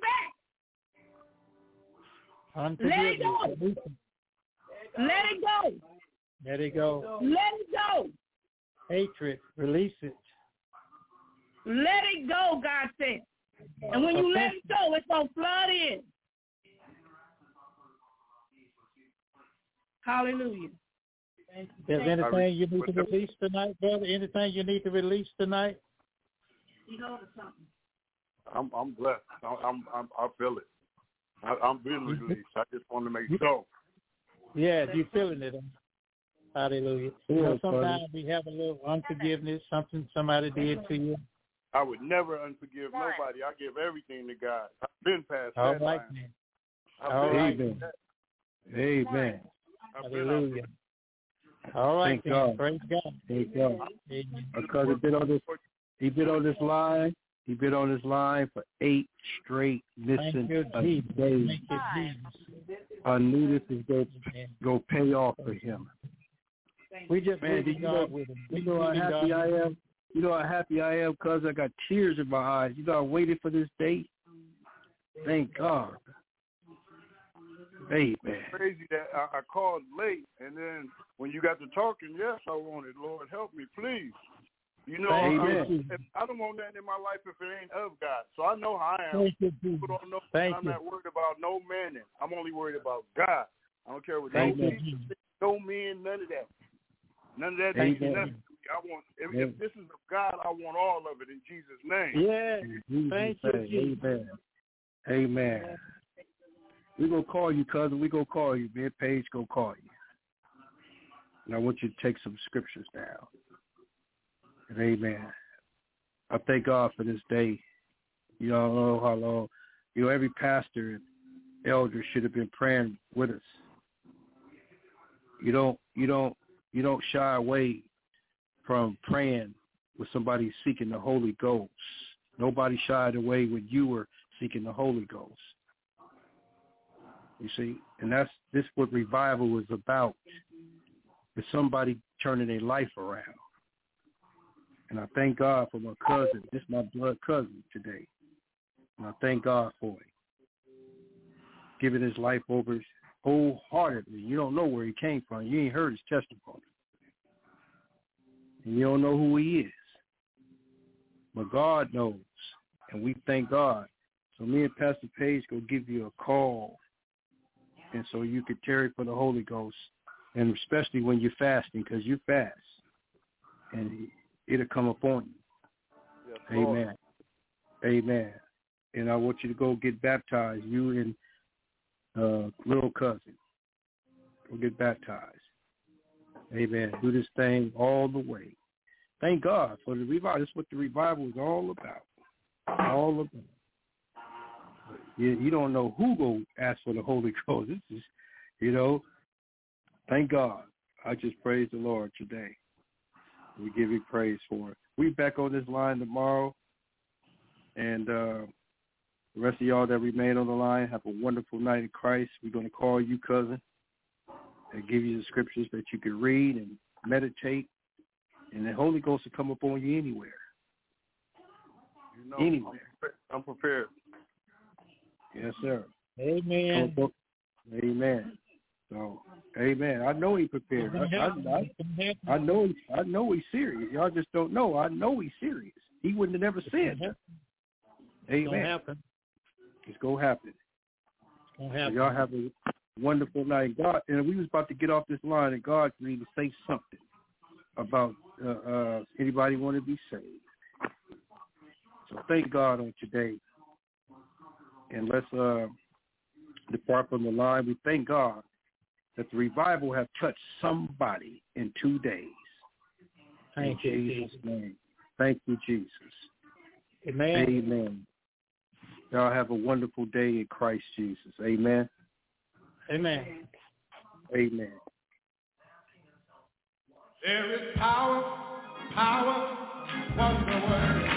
back, let it go. Let it go. Let it go. Let it go. Hatred, release it. Let it go, God said. And when you let it go, it's going to flood in. Hallelujah. Is there anything you need to release tonight, brother? Anything you need to release tonight? You know something. I'm blessed. I feel it. I'm being released. I just want to make sure. Yeah, you're feeling it. Hallelujah. You know, sometimes we have a little unforgiveness, something somebody did to you. I would never unforgive nobody. I give everything to God. I've been past that. All right, man. All right. Amen. Hallelujah. All right, thank God. Praise God. Thank God. Because he been on this line. He been on this line for 8 straight missing days. I knew this is going to pay off for him. We just believe God with him. You know how happy I am? You know how happy I am because I got tears in my eyes. You know, I waited for this day. Thank God. Amen. Crazy that I called late, and then when you got to talking, yes, I wanted, Lord, help me, please. You know, I don't want that in my life if it ain't of God. So I know how I am. People don't know. I'm not worried about no man. I'm only worried about God. I don't care what no men, none of that. None of that ain't nothing. I want if this is of God, I want all of it in Jesus' name. Yeah. Thank you, Jesus. Amen. Amen. We're going to call you, cousin. We're going to call you. Me and Paige going to call you. And I want you to take some scriptures down. And amen. I thank God for this day. You don't know how long. You know, every pastor and elder should have been praying with us. You don't shy away from praying with somebody seeking the Holy Ghost. Nobody shied away when you were seeking the Holy Ghost. You see, and this what revival is about. It's somebody turning their life around. And I thank God for my cousin. This is my blood cousin today. And I thank God for him. Giving his life over wholeheartedly. You don't know where he came from. You ain't heard his testimony. And you don't know who he is. But God knows. And we thank God. So me and Pastor Page go give you a call. And so you could tarry for the Holy Ghost. And especially when you're fasting, because you fast. And it'll come upon you. Yes, amen. Amen. And I want you to go get baptized, you and little cousin. Go get baptized. Amen. Do this thing all the way. Thank God for the revival. That's what the revival is all about. All about. You don't know who go ask for the Holy Ghost. This is, thank God. I just praise the Lord today. We give you praise for it. We back on this line tomorrow. And the rest of y'all that remain on the line, have a wonderful night in Christ. We're going to call you, cousin, and give you the scriptures that you can read and meditate. And the Holy Ghost will come upon you anywhere. Anywhere. I'm prepared. Yes, sir. Amen. Amen. So, amen. I know he's prepared. I know he's serious. Y'all just don't know. I know he's serious. He wouldn't have never said that. Amen. It's going to happen. So y'all have a wonderful night. God, and we was about to get off this line, and God needed to say something about anybody want to be saved. So thank God on today. And let's depart from the line. We thank God that the revival have touched somebody in 2 days. Thank you, Jesus' name. Thank you, Jesus. Amen. Amen. Y'all have a wonderful day in Christ Jesus. Amen. Amen. Amen. There is power, wonder word.